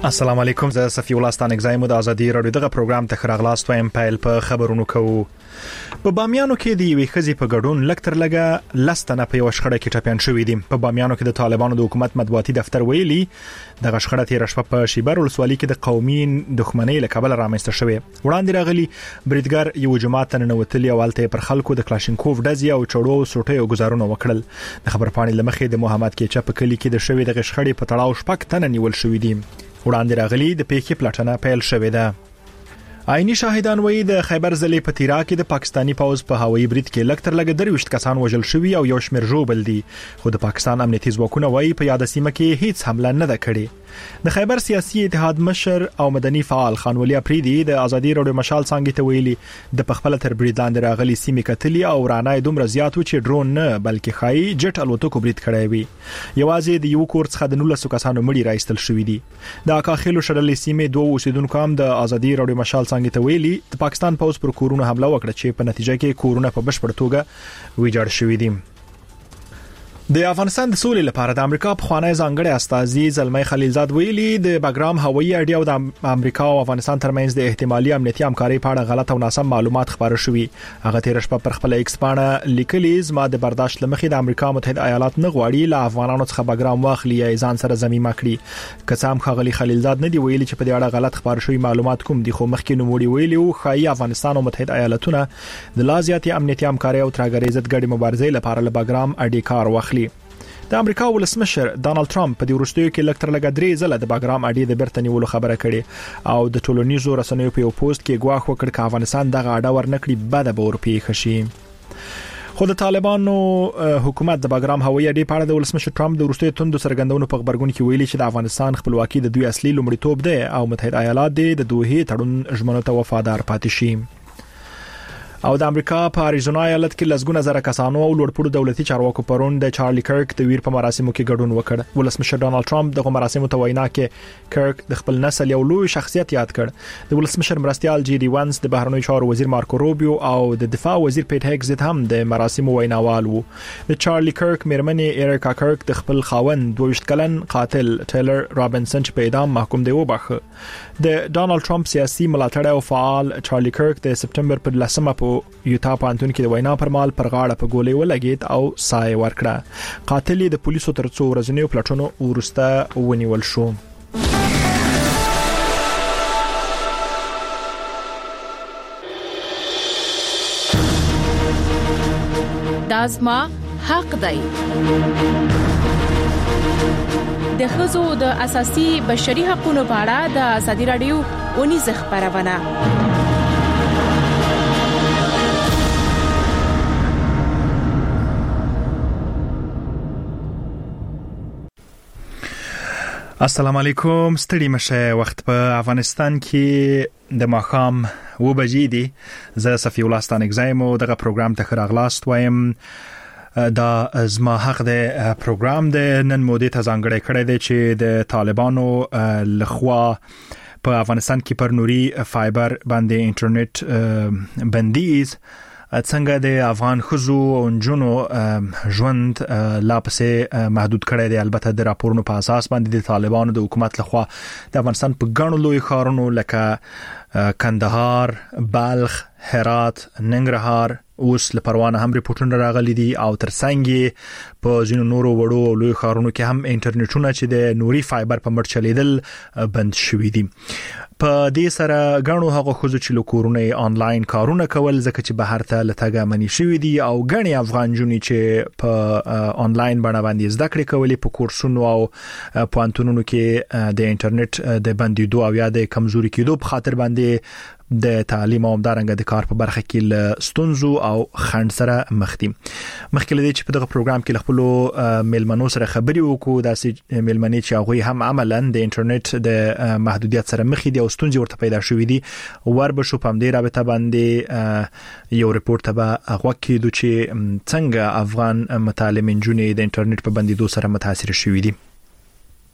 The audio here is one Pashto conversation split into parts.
السلام علیکم، زه صفی الله ستانک زایم د ازادي رادیو دغه پروګرام ته خراغلاست وایم. پیل په خبرونو کوو. په بامیانو کې د یوې ښځې په ګډون لکتر لګه لستنه په یو شخړه کې ټپيان شوې دي. په بامیانو کې د طالبانو د حکومت مطبوعاتي دفتر ویلي د غشخړه تیر شپه په شیبر ولسوالۍ کې د قومي دښمنۍ له کبله رامنځته شوې. وړاندې راغلي بریدګر یو جماعت نه نوتلی او الته پر خلکو د کلاشینکوف ډزي او چړو سوټي گزارونه وکړل. د خبرپاڼې لمخې د محمد کېچا په کلی کې د شوې د غشخړې په تړاو شپږ تنه نیول شوې دي. وړاندې راغلي د پیښې پلټنه پیل شوې ده. عیني شاهدان وایي د خیبر ضلع په تیرا کې د پاکستانی پوز په هوایي برید کې لکتر لګ 23 کسان وژل شوي او یو شمېر ژوبل دي، خو د پاکستان امنیتي ځواکونه وایي په یاد سیمه کې هیڅ حمله نه ده کړې. د خیبر سیاسي اتحاد مشر او مدني فعال خان ولي اپریدي د ازادي رادیو مشال څنګه ته ویلي د پخپل تر برید لاندې راغلي سیمه کتلی او رانای دومره زیات و چې ډرون نه بلکې خای جټ الوتکو برید کړی وي. یوازې د یو کور څخه د 19 کسانو مړي راایستل شوې دي. د اکاخیلو شړلې سیمه دوه اوسیدونکو هم د ازادي رادیو مشال څنګه ته ویلي د پاکستان پوز پر کورونو حمله وکړه چې په نتیجه کې کورونه په بشپړ توګه ویجاړ شوي دي. د افغانستان د سولې لپاره د امریکا په خوانی ځانګړي استازي زلمي خلیلزاد ویلي د باګرام هوایي اډې او د امریکا او افغانستان ترمنځ د احتمالي امنیتي همکارۍ په اړه غلط او ناسم معلومات خبره شوې. هغه تیر شپه پر خپل ایکس باندې لیکلي زما د برداشت لمخې د امریکا متحده ایالات نه غواړي له افغانانو څخه باګرام واخلي یا ځان سره زميمه کړي. کسام خغلی خلیلزاد نه دی ویلي چې په دې اړه غلط خبره شوې معلومات کوم دي، خو مخکې نوموړي ویلي او خای افغانستان او متحده ایالاتونه د لازیاتي امنیتي همکارۍ او ترګری ضد ګډي مبارزې لپاره له باګرام اډې کار واخلي. د امریکا ولسمشر ډانلډ ټرمپ په دې وروستیو کې لکتر لګا درې ځله د باګرام اډې د بیرته نیولو خبره کړې او د ټولنیزو رسنیو په یو پوسټ کې ګواښ وکړ چې افغانستان دغه اډه ورنکړي بده به ورپېښ شي. خو د طالبانو حکومت د باګرام هوایي اډې په اړه د ولسمشر ټرمپ د وروستیو توندو څرګندونو په خبرګون کې ویلي چې د افغانستان خپلواکي د دوی اصلي لومړیتوب دی او متحده ایالات د دوه تړون ژمنو ته وفادار پاتې شي. او د امریکا په اریزونا ایالت کې لسګونه زره کسانو او لوړپوړو دولتي چارواکو پرون د چارلی کرک د ویر په مراسمو کې ګډون وکړ. ولسمشر ډانلډ ټرمپ د مراسمو ته وینا کې کرک د خپل نسل یو لوی شخصیت یاد کړ. د ولسمشر مرستيال جی ډي وانس، د بهرنیو چارو وزیر مارکو روبیو او د دفاع وزیر پیټ هیګز هم د مراسمو ویناوال وو. د چارلی کرک میرمنې ایریکا کرک د خپل خاوند 22 کلن قاتل ټیلر رابنسن چې په اعدام محکوم دی وبخښه. د ډانلډ ټرمپ سیاسي ملاتړی او فعال چارلی کرک د سپټمبر پر 10 په یوتا پانتون کې د وینا پر مال پر غاړه په ګولې ولګید او سای ورکړه. قاتل د پولیسو تر څو ورځنیو پلټنو ورسته ونیول شو. دازما حق دی. د ښځو د اساسي بشري حقوقو په اړه د ازادي رادیو اونیز خبرونه. السلام علیکم، ستړي مشه. وخت په افغانستان کې د ماښام 2 بجې دي. زه صفی الله ستانک زایم او دغه پروګرام ته خراغلاست وایم. دا زما حق د پروګرام د نن مودې ته ځانګړی کړی دی چې د طالبانو لخوا په افغانستان کې پر نوري فایبر باندې انټرنیټ بندیز څنګه د افغان خزو او جنونو ژوند لا پسې محدود کړی دی. البته د راپورونو په اساس باندې د طالبانو د حکومت لخوا د افغانستان په ګڼو لوی ښارونو لکه کندهار، بلخ، هرات، ننګرهار اوس له پروانه هم ریپورتونه راغلي دي او ترڅنګ په ځینو نورو وړو او لوی ښارونو کې هم انټرنیټونه چې د نوري فایبر په مټ چلیدل بند شوي دي. په دې سره غاڼو هغه خزو چې لکورونه آنلاین کارونه کول ځکه چې بهر ته لټګه منی شوی دي او غني افغان جونی چې په آنلاین باندې زده کړې کولې په کورسونو او پوانتونونو کې د انټرنیټ د بندیدو او یا د کمزوري کېدو په خاطر باندې د تعلیم او همدارنګه د کار په برخه کې ل ستونزو او خنډ سره مخ دي. مخکې لدی چې په دغه پروګرام کې خپل میلمنو سره خبري وکړو، داسې میلمنې چې هغه هم عملاً د انټرنیټ د محدودیت سره مخ دي او ستونزې ورته پیدا شوې دي. وربشو په همدې رابطه باندې یو ریپورت به هغه کېدو چې څنګه افغان متعلمین جونې د انټرنیټ په بندیدو سره متاثر شوي دي.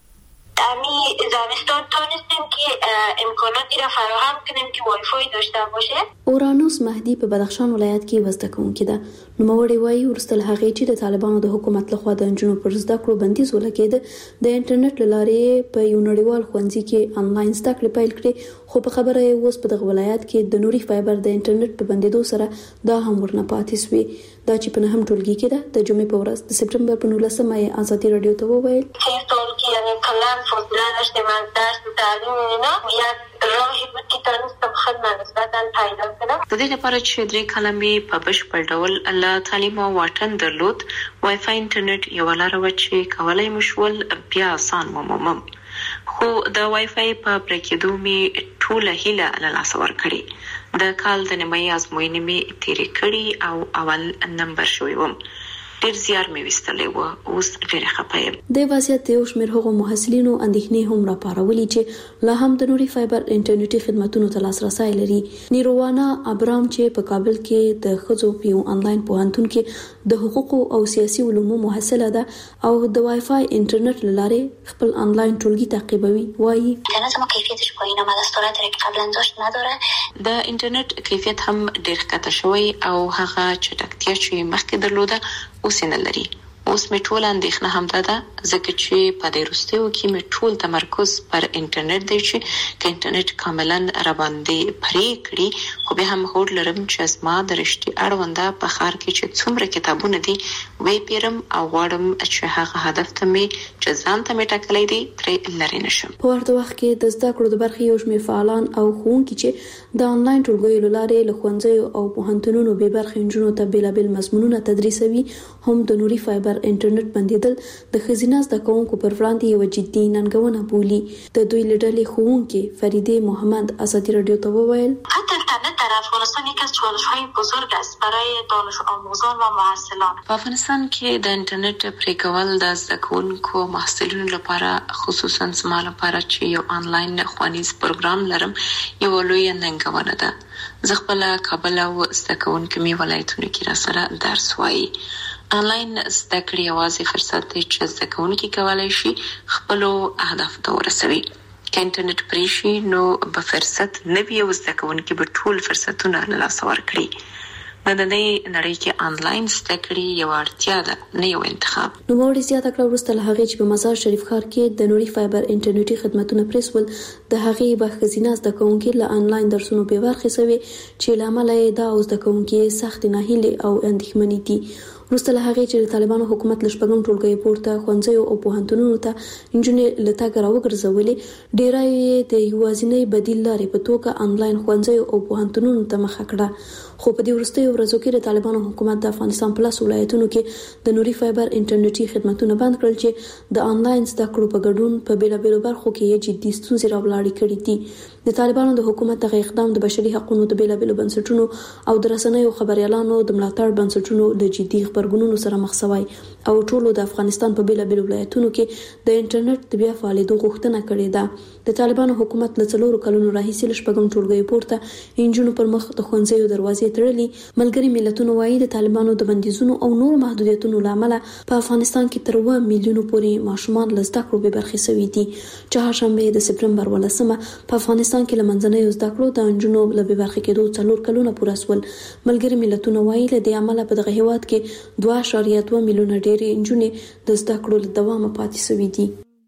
امی زمستان تونستیم که امکاناتی را فراهم کنیم که وای فای داشته باشه. اورانوس مهدی په بدخشان ولایت کې وزده کوونکې ده. نوموړی وایي وروسته هغه چې د طالبانو د حکومت لخوا د انجونو پر زده کړو بندیز ولګېد، د انټرنیټ لارې په یو نړیوال ښوونځي کې انلاین زده کړې پیل کړې، خو په خبره یې اوس په دغه ولایت کې د نوري فایبر د انټرنیټ په بندیدو سره دا هم ورنه پاتې شوې. دا چې په نهم ټولګي کې ده. د جمعې په ورځ د سپټمبر په 19مه یې ازادي رادیو ته وویل چې ټولګي یعنی کلام فاصله داشتیم از درس تعلیم اینا یک راهی بود که تونستم خدمت نسبتا پیدا کنم. د دې لپاره چې درې کلمې په بشپړ ډول له تعلیم او واټن درلود، وای فای انټرنیټ یو لار و چې کولای مو شول بیا آسان ومومم. خو د وای فای په پرکېدو می ټوله هیله له لاسه ورکړې. د کال د نیمایي ازموینې می تیرې کړې او اول نمبر شوی وم. ډېر زیار مې وستلی و، اوس ډېره خفه یم. د وضعیت یو شمېر هغو محصلینو اندېښنې هم راپارولي چې لا هم د نوري فایبر انټرنیټي خدماتونو ته لاسرسی لري. نیروانا ابرام چې په کابل کې د ښځو په یو انلاین پوهنتون کې د حقوقو او سیاسي علومو محصله ده او د وای فای انټرنیټ له لارې خپل انلاین ټولګي تعقیبوي، وایي اینترنت ما کیفیتش پایینه از دستورات که قبلا داشت نداره. د انټرنیټ کیفیت هم ډېر ښکته شوی او هغه چټکتیا چې مخکې درلوده اوس نه لري. اوس می ټول اندېښنه همدا ده ځکه چې په دې وروستیو کې می ټول تمرکز پر انټرنیټ دی چې که انټرنیټ کاملا را باندې پرې کړي، خو بیا هم هوډ لرم چې زما د رشتې اړونده په ښار کې چې څومره کتابونه دي وی پیرم او غواړم چې هغه هدف ته می چې ځان ته می ټاکلی دی ترې لرې نشم. په ورته وخت کې د زده کړو د برخې یو شمېر فعالان او ښوونکي چې د انلاین ټولګیو له لارې له ښوونځیو او پوهنتونونو بې برخې نجونو ته بېلابېل مضمونونه تدریسوي هم د نوري فایبر انټرنیټ بندیدل د ښځینه زده کوونکو پر وړاندې یوه جدي ننګونه بولي. د دوی له ډلې ښوونکې فریدې محمد ازادي رادیو ته وویل حتی اینترنت در افغانستان یکی از چالش‌های بزرگ است برای دانش آموزان و محصلان. په افغانستان کې د انټرنیټ پرې کول د زده کوونکو محصلینو لپاره، خصوصا زما لپاره چې یو انلاین ښوونیز پروګرام لرم، یوه لویه ننګونه ده. زه خپله کابل او زده کوونکي مې ولایتونو کې راسره درس وایي. انلاین زده کړې یوازې فرصت دی چې زده کوونکي کولی شي خپلو اهدافو ته ورسوي. که انټرنیټ پرې شي نو به فرصت نه وي او زده کوونکي به ټول فرصتونه له لاسه ورکړي. نننۍ نړۍ کې انلاین زده کړې یوه اړتیا ده، نه یو انتخاب. نوموړي زیاته کړه وروسته له هغې چې په مزار شریف ښار کې د نوري فایبر انټرنیټي خدمتونه پرې سول، د هغې به ښځینه زده کوونکي له انلاین درسونو بې برخې شوې چې له امله یې دا زده کوونکي سختې ناهیلې او اندېښمنې دي. وروسته له هغې چې د طالبانو حکومت له شپږم ټولګیو پورته ښوونځیو او پوهنتونونو ته نجونې له تګه راوګرځولې، ډېری یې د یوازینۍ بدیل لارې په توګه انلاین ښوونځیو او پوهنتونونو ته مخه کړه. خو په دې وروستیو ورځو کې د طالبانو حکومت د افغانستان په لسو ولایتونو کې د نوري فایبر انټرنیټي خدمتونه بند کړل چې د انلاین زده کړو په ګډون په بیلابیلو برخو کې یې جدي ستونزې راولاړې کړې دي. د طالبانو د حکومت دغه اقدام د بشري حقوقو د بیلابیلو بنسټونو او د رسنیو خبريالانو د ملاتړ بنسټونو له جدي خبرګونونو سره مخ شوی او ټولو د افغانستان په بیلابیلو ولایتونو کې د انټرنیټ د بیا فعالېدو غوښتنه کړې ده. د طالبانو حکومت له 4 کلونو راهیسې له شپږم ټولګیو پورته انجونو پر مخ د ښوونځیو دروازې تړلې. ملګري ملتونو وایي د طالبانو د بندیزونو او نور محدودیتونو لامل په افغانستان کې تر 1 میلیون پورې ماشومان له زده کړو بې برخې شوي دي. چهارشنبه د سپټمبر 18مه په افغانستان کې له منځنیو زده کړو د انجونو له بې برخې کېدو 4 کلونه پوره شول. ملګري ملتونو وایي له دې امله په دغه هیواد کې 2.2 میلیونه ډېرې انجونې د زده کړو له دوامه پاتې شوي دي.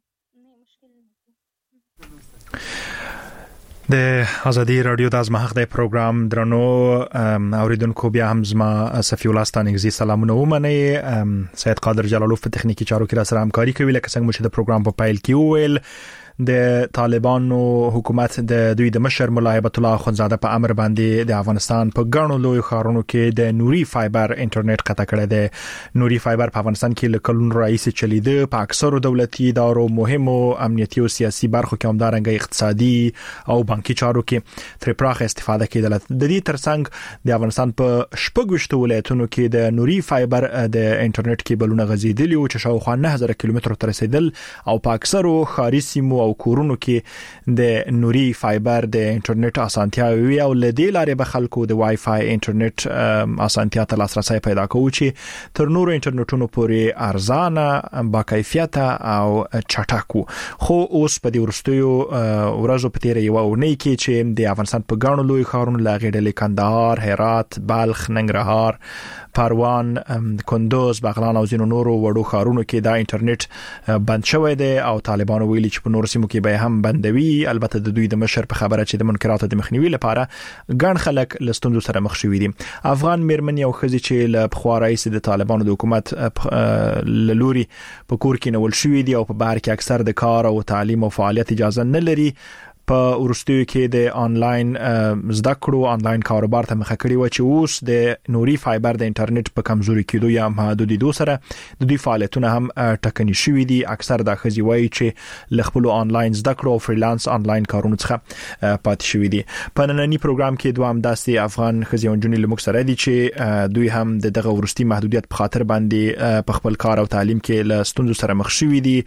د ازادي رادیو د ازمحق د پروګرام درنو اوریدونکو بیا هم زما صفی الله ستانګزي سلامونه ومني. سید قادر جلالو په تخنیکی چارو کې را سره همکاري کوي. لکه څنګه چې د پروګرام په پایل کې وویل، د طالبانو حکومت د دوی د مشر مولا هیبت الله اخوندزاده په امر باندې د افغانستان په ګڼو لوی ښارونو کې د نوري فایبر انټرنیټ قطع کړی دی. نوري فایبر په افغانستان کې له کلونو راهیسې چلیده. په اکثرو دولتي ادارو، مهمو امنیتي او سیاسي برخو کې همدارنګه اقتصادي او بانکي چارو کې تر پراخه استفاده کېدله. د دې ترڅنګ د افغانستان په 26 ولایتونو کې د نوري فایبر د انټرنیټ کیبلونه غځېدلي او چې شاوخوا 9000 کیلومترو ته رسیدل او په اکثرو ښاري سیمو او کورونو کې د نوري فایبر د انټرنیټ اسانتیا وي او لدی لارې به خلکو د وای فای انټرنیټ اسانتیا ته لاسرسي پیدا کوي چې تر نورو انټرنیټونو پورې ارزانه با کیفیت او چټکو. خو اوس په دې ورستیو ورځو په تیر یو ونی کې چې د افغانستان په ګڼو لوی ښارونو لاغېډلې کندهار، هرات، بلخ، ننګرهار، پروان، کندوز، بغلان او ځینو نورو وړو ښارونو کې دا انټرنیټ بند شوی دی او طالبانو ویلي چې په نورو سیمو کې به هم بندوي. البته د دوی د مشر په خبره چې د منکراتو د مخنیوي لپاره ګڼ خلک له ستونزو سره مخ شوي دي. افغان میرمنې او ښځې چې له پخوا رئیس د طالبانو د حکومت لوري په کور کې نیول شوي دي او په بهر کې اکثر د کار او تعلیم او فعالیت اجازه نه لري، په ورستیو کې د انلاین زده کړو انلاین کاروبار ته مخه کړی و چې اوس د نوري فایبر د انټرنیټ په کمزوري کېدو یا محدودیدو سره د دوی فعالیتونه هم ټکني شوي دي. اکثر د ښځې وایي چې له خپل انلاین زده کړو او فریلانس انلاین کارونو څخه پاتې شوي دي. په نننی پروګرام کې دوه همداسې افغان ښځې او نجونې له موږ سره دي چې دوی هم دغه ورستي محدودیت په خاطر باندې په خپل کار او تعلیم کې له ستونزو سره مخ شوي دي.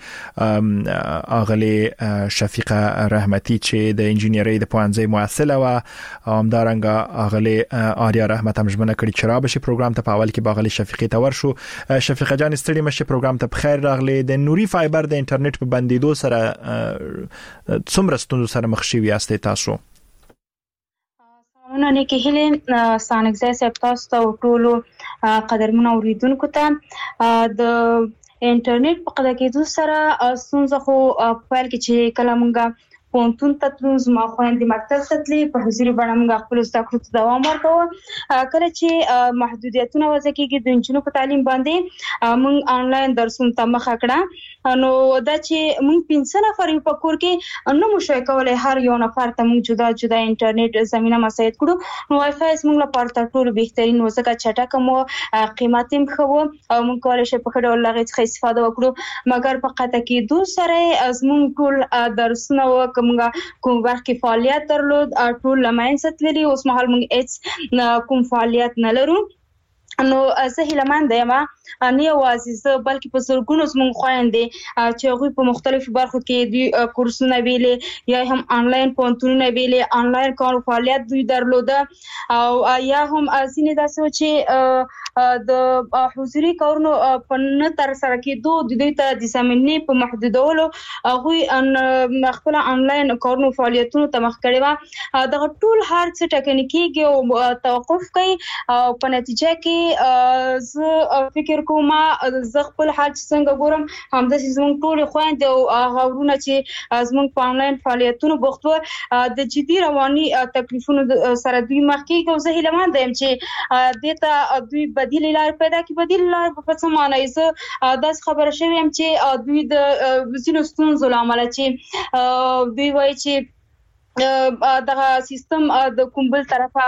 اغلی شفیقه رحمتي چې د انجینری د پوهنځي محصله و او همدارنګه اغلی آریا رحمت هم ژمنه کړې چې را بشي پروګرام ته په اول کې باغلی شفیقه ته ورشو. شفیقه جان ستړي مشه پروګرام ته بخیر راغلی. د نوري فایبر د انټرنیټ په بندیدو سره څومره ستونزو سره مخ شوي یاستئ تاسو؟ سلامونه نیکی هیله سانګزای صاحب تاسو ته ټولو قدرمن اوریدونکو ته. د انټرنیټ په قضا کېدو سره ستونزه خو په کې چې کله مونږه پونتون تطلوز ما خويندې مکتب تطلی په حضوري بڼه موږ خپل زده کړو ته دوام ورکوو. کله چې محدودیتونه وضع کېږي د انجونو په تعلیم باندې موږ انلاین درسونو ته مخه کړه، نو دا چې موږ 5 نفر یو په کور کې نو مشوي کولای هر یو نفر ته موږ جدا جدا انټرنیټ زمينه مساعد کړو. نو وای فای موږ لپاره تر ټولو بهترین وسکه چټک مو قیمتي مخو او موږ کولای شو په کډه لغې څخه استفاده وکړو. مګر په قطع کې دوه سره از موږ ټول درسونه وکړو کوم وخت کې فعالیت درلود ټول لماین ستوري اوس مهال موږ هیڅ کوم فعالیت نه لرو. نو زه هیلمن یم نه یوازې زه بلکې په زرګونو زموږ خويندې چې هغوی په مختلفو برخو کې دوی کورسونه ویلې یا هم انلاین پونتونه ویلې انلاین کار فعالیت دوی درلوده او یا هم ځینې داسې چې د حضوري کارونو په نه تر سره کېدو د دوی ته د زمینې په محدودولو هغوی خپل انلاین کارونو فعالیتونو ته مخ کړي و. دغه ټول هر څه ټکني کېږي او توقف کوي او په نتیجه کې زه فکر کوم زه خپل حال څنګه ګورم همداسې زموږ ټول خويندې او غوړونه چې زموږ په انلاین فعالیتونو بوخت و د جدي رواني تکلیفونو سره دوی مخ کېږي او زه هیله یم چې دته دوی بدیل لار پیدا کړي. بدیل لار په څه معنی زه داس خبره شوم چې دوی د زینو ستونزو لامل چې دوی وایي چې دغه سیستم د کومبل طرفه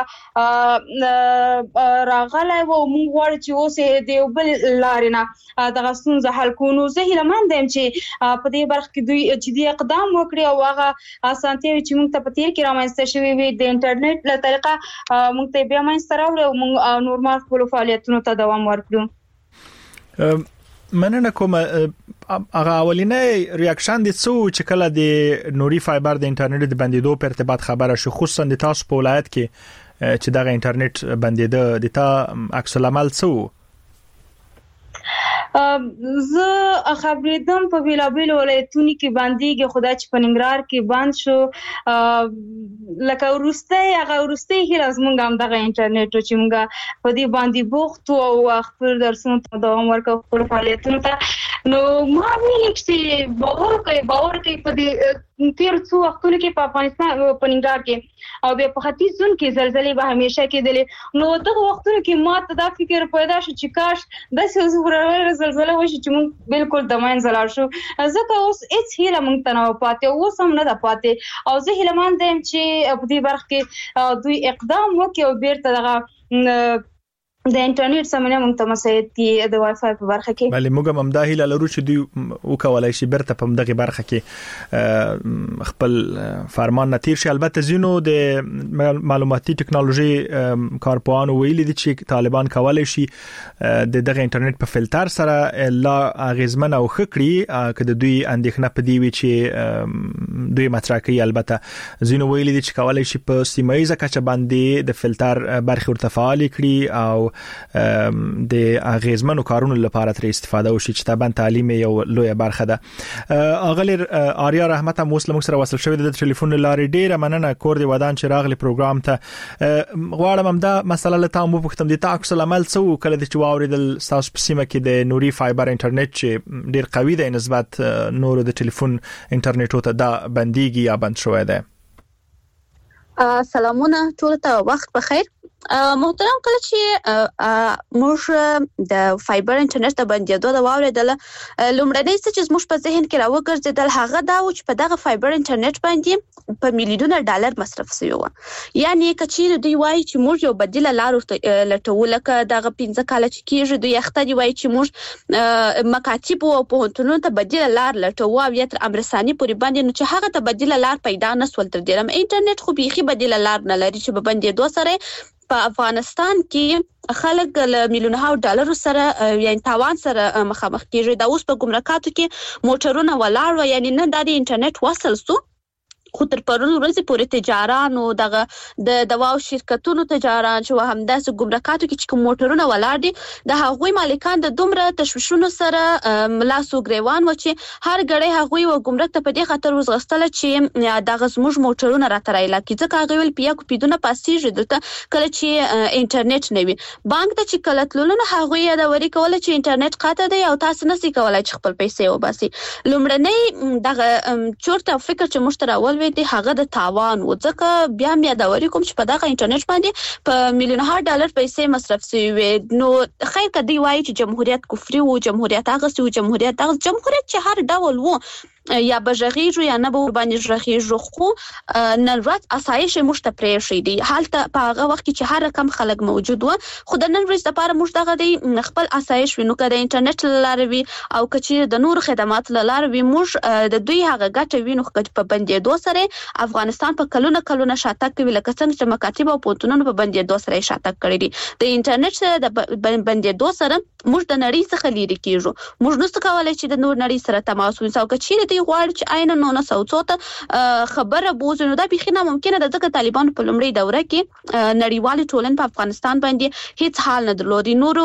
راغلی و موږ غواړو چې اوس د یو بل لارې نه دغه ستونزه حل کړو. نو زه هیلهمند یم چې په دې برخه کې دوی جدي اقدام وکړي او هغه اسانتیاوې چې موږ ته په تیر کې رامنځته شوې وي د انټرنیټ له طریقه موږ ته بیا منځته راوړي او موږ نورمال خپلو فعالیتونو ته دوام ورکړو. مننه کوم. هغه اولینې ریاکشن دي چې کله د نوري فایبر د انټرنیټ د بندیدو په ارتباط خبره شو خصوصا د تاسو په ولایت کې چې دغه انټرنیټ بندیده د تا عکس العمل څه؟ زه خبرېدم په ویلابل ولایتونو کې باندېږي خدای چې په ننګرهار کې بند شو لکه ورسته هیله زمونږ هم دغه انټرنیټ چې مونږ په دې باندې بوخت او خپل درسونو ته دوام ورکوو خپل فعالیتونو ته. نو ما ویل چې باور کوي په دې تیر څو وختونو کې په افغانستان په ننګرهار کې او بیا په ختیځ زون کې زلزلې به همیشه کېدلې. نو دغه وختونو کې ما ته دا فکر پیدا شو چې کاش داسې زغره زلزلہ وشي چې موږ بالکل د منځ لاړ شو. ځکه اوس هیڅ هیله موږ ته نه پاتې اوس هم نه ده پاتې او زه هیلهمند یم چې په دې برخه کې دوی اقدام وکړي او بیرته دغه د انټرنیټ سمونه موږ ته مساعد دي د وای فای په برخه کې. بلې موږ هم د هیله لرو چې دوی وکولای شي برته په دغه برخه کې خپل فرمان نتیر شي. البته زینو د معلوماتي ټکنالوژي کارپوهانو ویلي دي چې طالبان کولای شي د دغه انټرنیټ په فلټر سره لا غیزمن او خکړي کله دوی اندېښنه پدې وی چې دوی مطرح کوي. البته زینو ویلي دي چې کولای شي په سیمایي کچه باندې د فلټر برخه ورته فعال کړي او د اغیزمنو کارونو لپاره تر استفاده وشي چې طبعا تعلیم یو لوی برخه ده. اغلر آریا رحمت هم مسلم سره وصل شوی د ټلیفون لارې ډیره مننه کور دی ودان چې راغلی پروګرام ته. غواړم هم دا مسله له تاسو وپوښتم د تاسو عمل څه کله چې واوریدل تاسو په سیمه کې د نوري فایبر انټرنیټ چې ډیر قوي دی نسبت نور د ټلیفون انټرنیټو ته دا بنديږي یا بند شوی دی. سلامونه ټول ته وخت بخیر. محترم کله چې موږ د فایبر انټرنیټ د بندیدو د واوریدل لومړنی څه چې موږ په ذهن کې راوګرځیدل هغه دا و چې په دغه فایبر انټرنیټ باندې په میلیونونو ډالر مصرف شوی و. یعنی کچې دوی وایي چې موږ یو بدیل لار لټول لکه دغه 15 کال چې کېږي دوی اختیاري وایي چې موږ مکاتب او پوهنتونونو ته بدیل لار لټو او یا تر امرساني پورې باندې نو چې هغه ته بدیل لار پیدا نسول تر ډیره انټرنیټ خو بيخي بدیل لار نه لري چې په بندیدو سره په افغانستان کې خلک له میلیونونو ډالر سره یعنی تاوان سره مخامخ کیږي. دا اوس په ګمرکاتو کې موټرونه ولاړ و یعنی نه د انټرنیټ وصل سو خو تر پرون ورځې پورې تجاران او دغه د دواو شرکتونو تجاران چې همداسې ګمرکاتو کې چې موټرونه ولاړ دي د هغوی مالکان د دومره تشویشونو سره ملاسو ګریوان و چې هر غړي هغوی و ګمرک ته په دې خاطر وزغستل چې دغه زموږ موټرونه راټرایلا کی ځکه هغه ول پیا کو پیدونه پاسیږي دلته کله چې انټرنیټ نه وي بانک ته چې کله تلونه هغوی دا وری کوله چې انټرنیټ قاطع دی او تاسو نسئ کولای چې خپل پیسې وباسي. لومړنی دغه چورته فکر چې مشتراول دی هغه د تاوان و ځکه بیا مې دا وری کوم چې په دغه انټرنیټ باندې په میلیونونو ډالر پیسې مصرف شوی نو خیر کدی وایي چې جمهوریت کفري او جمهوریت هغه سو جمهوریت چې هر ډول وو یا بجغیجو یا نه به باندې ژغیجو خو نن ورځ اسایش مشته پرې شي دي حالت په هغه وخت کې چې هر رقم خلک موجود و خو د نن ورځ لپاره موږ دغه دی خپل اسایش وینو کړه انټرنیټ لاروي او کچې د نور خدمات لاروي موږ د دوی هغه ګټه وینو چې په بندیدو سره افغانستان په کلونه شاته کوي لکه څنګه چې مکاتب او پونتونونو په بندیدو سره شاته کړی دي. د انټرنیټ سره د بندیدو سره موږ د نړۍ څخه لري کیږو. موږ نو څه کولای چې د نور نړۍ سره تماس ونیسو کچې غواړي چې عین نو نه سوڅوته خبره بوزو نو دا بخینه ممکنه ده ځکه طالبان په لومړی دوره کې نړیوال ټولن په افغانستان باندې هیڅ حال نه درلودي. نورو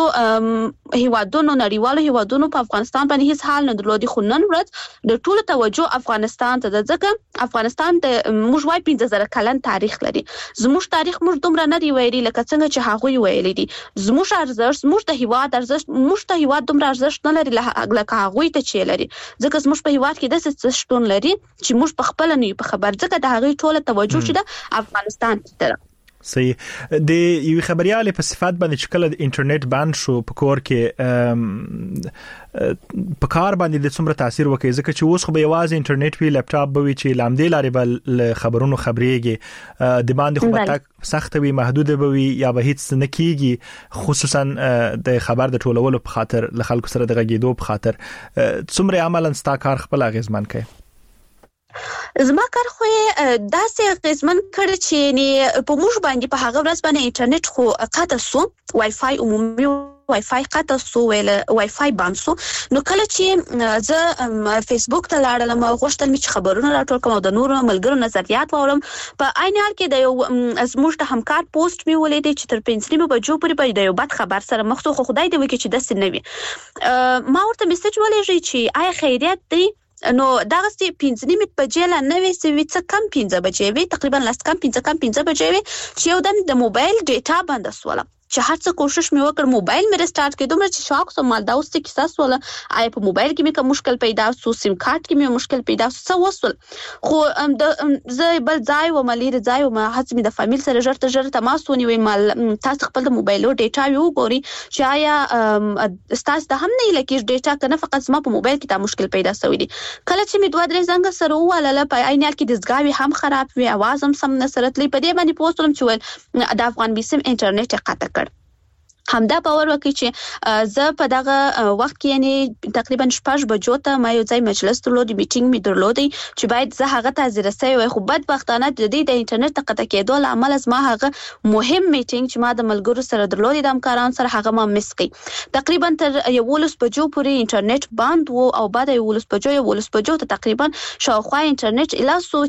هیوادونو نړیوالو هیوادونو په افغانستان باندې هیڅ حال نه درلودي خو نن ورځ د ټولو توجه افغانستان ته ده ځکه افغانستان د موږ وای 15000 کلن تاریخ لري. زموږ تاریخ موږ دومره نه دی ویلي لکه څنګه چې هغه ویلي دي. زموږ ارزښت زموږ د هیواد ارزښت موږ ته هیواد دومره ارزښت نه لري لکه هغه ته چې لري ځکه زموږ په هیواد کې د شتون لري چې موږ په خپل نه په خبر ځکه د هغه ټوله توجه شته افغانستان ته. صحیح. د یو خبريال په صفات باندې چې کله انټرنیټ باندې شو په کور کې په کار باندې د څومره تاثیر وکړي ځکه چې اوس خو به یوازې انټرنیټ وی لپټاپ به وي چې لامدې لارې بل خبرونو خبريږي د باندې خو تک سخت وي محدود به وي یا به هیڅ نه کیږي خصوصا د خبر د ټولولو په خاطر له خلکو سره د غږیدو په خاطر څومره عملاً ستا کار خپل اغیزمن کوي. زما کار خو داسې غیزمن کړ چې نه په موږ باندې په هغه ورځ باندې انټرنیټ خو قطع سو وای فای عمومي وای فای قطع سو ویل وای فای بند سو نو کله چې زه فیسبوک ته لاړم غوښتل مې چې خبرونه راټول کوم او د نورو ملګرو نظریات واورم په عین حال کې د یو زموږ ته همکار پوسټ مې ولید چې تر 5 بجو پورې د یو بد خبر سره مخ ته خدای دې وکړي چې داسې نه وي. ما ورته میسج ولېږی چې آیا خیریت دی نو دغه سي 15 بجې لا نوې سوي څه کم 15 بجې وي تقریبا لاس کم 15 بجې وي چې یو دم د موبایل ډیټا بند وسوله چې هر څه کوشش مې وکړ موبایل مې ریسټارټ کړ دومره چې شاک سو مال دا اوس کې کیسه سوله آی په موبایل کې مې کوم مشکل پیدا سو سیم کارت کې مې مشکل پیدا سو وسول خو د زه بل ځای و ملي ځای و ما هڅه مې د فامیل سره ژر تماس ونیوي مال تاسو خپل د موبایل ډیټا یو ګوري چې آیا تاسو د هم نه لکه ډیټا کنه فقط ما په موبایل کې دا مشکل پیدا شوی دی. کله چې مې 2-3 زنګ سره واله په عین حال کې د زګاوي هم خراب وي आवाज هم سم نه سره تلی په دې باندې پوسټوم چې د افغان بیسم انټرنیټ قطع کړ همدا باور وکړي چې زه په دغه وخت کې یعنی تقریبا 6 بجو ته ما یو ځای مجلس درلود میټینګ می درلودي چې باید زه هغه ته حاضر سوي وای خو بدبختانه د دې د انټرنیټ قطع کېدو لامل از ما هغه مهم میټینګ چې ما د ملګرو سره درلودي د همکارانو سره هغه ما مس کړ تقریبا تر 11 بجو پورې انټرنیټ بند وو او بعد 11 بجو ته تقریبا شاوخوا انټرنیټ الاسو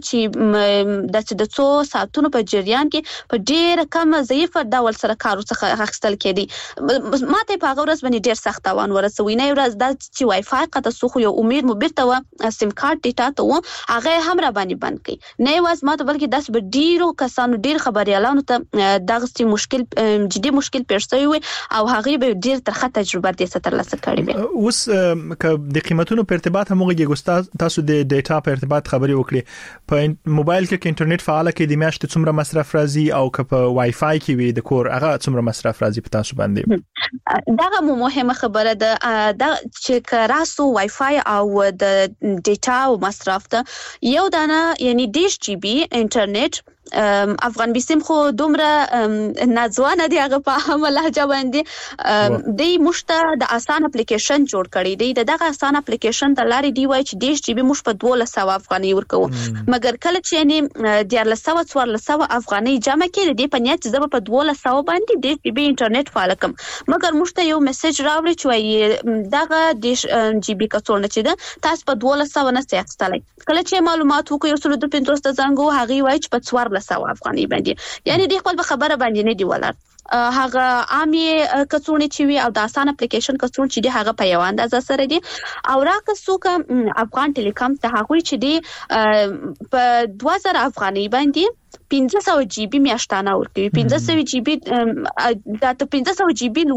چې د څو ساعتونو په جریان کې په ډیر کم ضعیف ډول سره کارو څخه اخیستل کېدی ماته په هغه ورځ باندې ډیر سخت تاوان ورسوي نه ورځ د چې وای فای قطع سو خو یو امید مو بیرته و سیم کارت ډیټا ته و هغه هم را باندې بند کړي نه واز ماته بلکې داس به ډیرو کسانو ډیر خبريالانو ته دغه مشکل جدي مشکل پیښوي وي او هغه به ډیر ترخه تجربه دې ستر لاسه کړی وي اوس د قیمتونو په ارتباط هم غوږی تاسو د ډیټا په ارتباط خبري وکړي په موبایل کې انټرنیټ فعال کې د میاشت څومره مصرف راځي او که په وای فای کې وي د کور هغه څومره مصرف راځي په تاسو باندې دغه مهمه خبره ده چې کراسو وای فای او د ډیټا او مصرف ته یو دانه یعنی 10 جی بی انټرنیټ افغان بسیم خو دومره نازوانه دی هغه په هم لهجه باندې د مشته د اسان اپلیکیشن جوړ کړی دی دغه اسان اپلیکیشن د لارې دی وای چې 10 جی بی مش په 1200 افغاني ورکو مګر کله چې یعنی 1400 افغاني جمع کړي دی په نیت زب په 1200 باندې 10 جی بی انټرنیټ فعال کم مګر مشته یو میسج راوړي چې وای دغه 10 جی بی کڅوړه چې ده تاسو په 1200 نه سیاستلای کله چې معلومات وکړو یو څه د 500 زنګو هغه وای چې په 1400 افغاني باندې یعنی د خپل خبره باندې نه دی ولر هغه عامي کڅوړې چې وي او د اسان اپلیکیشن کڅوړې چې دی هغه په یو اندازه سره دی او راکه څوک افغان ټیلیکام ته هغه چې دی په 2000 افغاني باندې 1500 جی بی میاشتانه ورکوي 1500 جی بی دا ته 1500 جی بی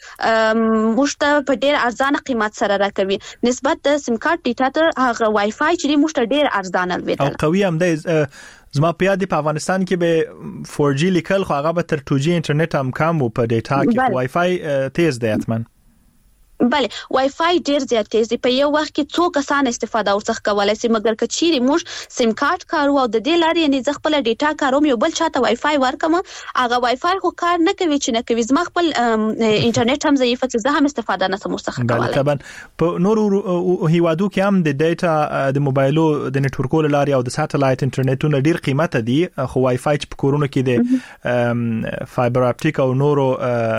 لوړ مشته په ډیر ارزانه قیمت سره راکوي نسبت د سیم کارت ډیټا ته هغه وای فای چې مشته ډیر ارزانه وي او قوي هم دی زما په یاد په افغانستان کې به 4G لیکل خو هغه به تر 2G انټرنیټ هم کم وو په ډیټا کې وای فای تیز دی اتمن بله وای فای ډیر زیات تیز دی په یو وخت کې څو کسان استفاده ورڅخه کولای شي مګر کچيري موږ سیم کارت کارو او د دې لارې نه ځ خپل ډیټا کاروم یو بل چاته وای فای ورکم هغه وای فای خو کار نه کوي چې نه کوي زما خپل انټرنیټ هم ضعیف چې زه هم استفاده نه سم ورڅخه کولای طبعا په نورو هیوادو کې هم د ډیټا د موبایلو د نتورکونو لارې او د ساتلایت انټرنیټونو ډیر قیمت دي خو وای فای په کورونو کې د فایبر اپټیک او نورو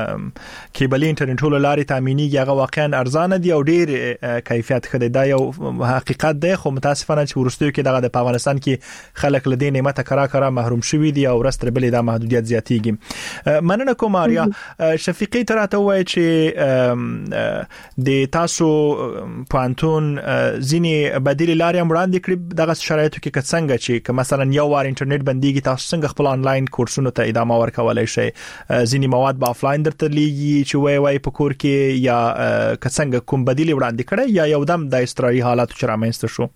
کیبلي انټرنیټونو لارې تامینیږي هغه واقعا ارزانه دي او ډیر کیفیت خدای دا یو حقیقت دی خو متاسفانه چې ورستیو کې دغه د افغانستان کې خلک لدې نعمت کرا محروم شوي دي او رستر بلې د محدودیت زیاتېږي مننه کوم آریا شفیقی تراته وای چې د تاسو پانتون ځینی بدیل لارې وړاندې کړې دغه شرایطو کې څنګه چې مثلا یو وار انټرنیټ بنديږي تاسو څنګه خپل آنلاین کورسونو ته ادامه ورکولای شئ ځینی مواد په افلاین درته لیږي چې وای په کور کې یا څنګه کوم بدیل وړاندې کړی یا یو دم د استراري حالات چې رامنځته شو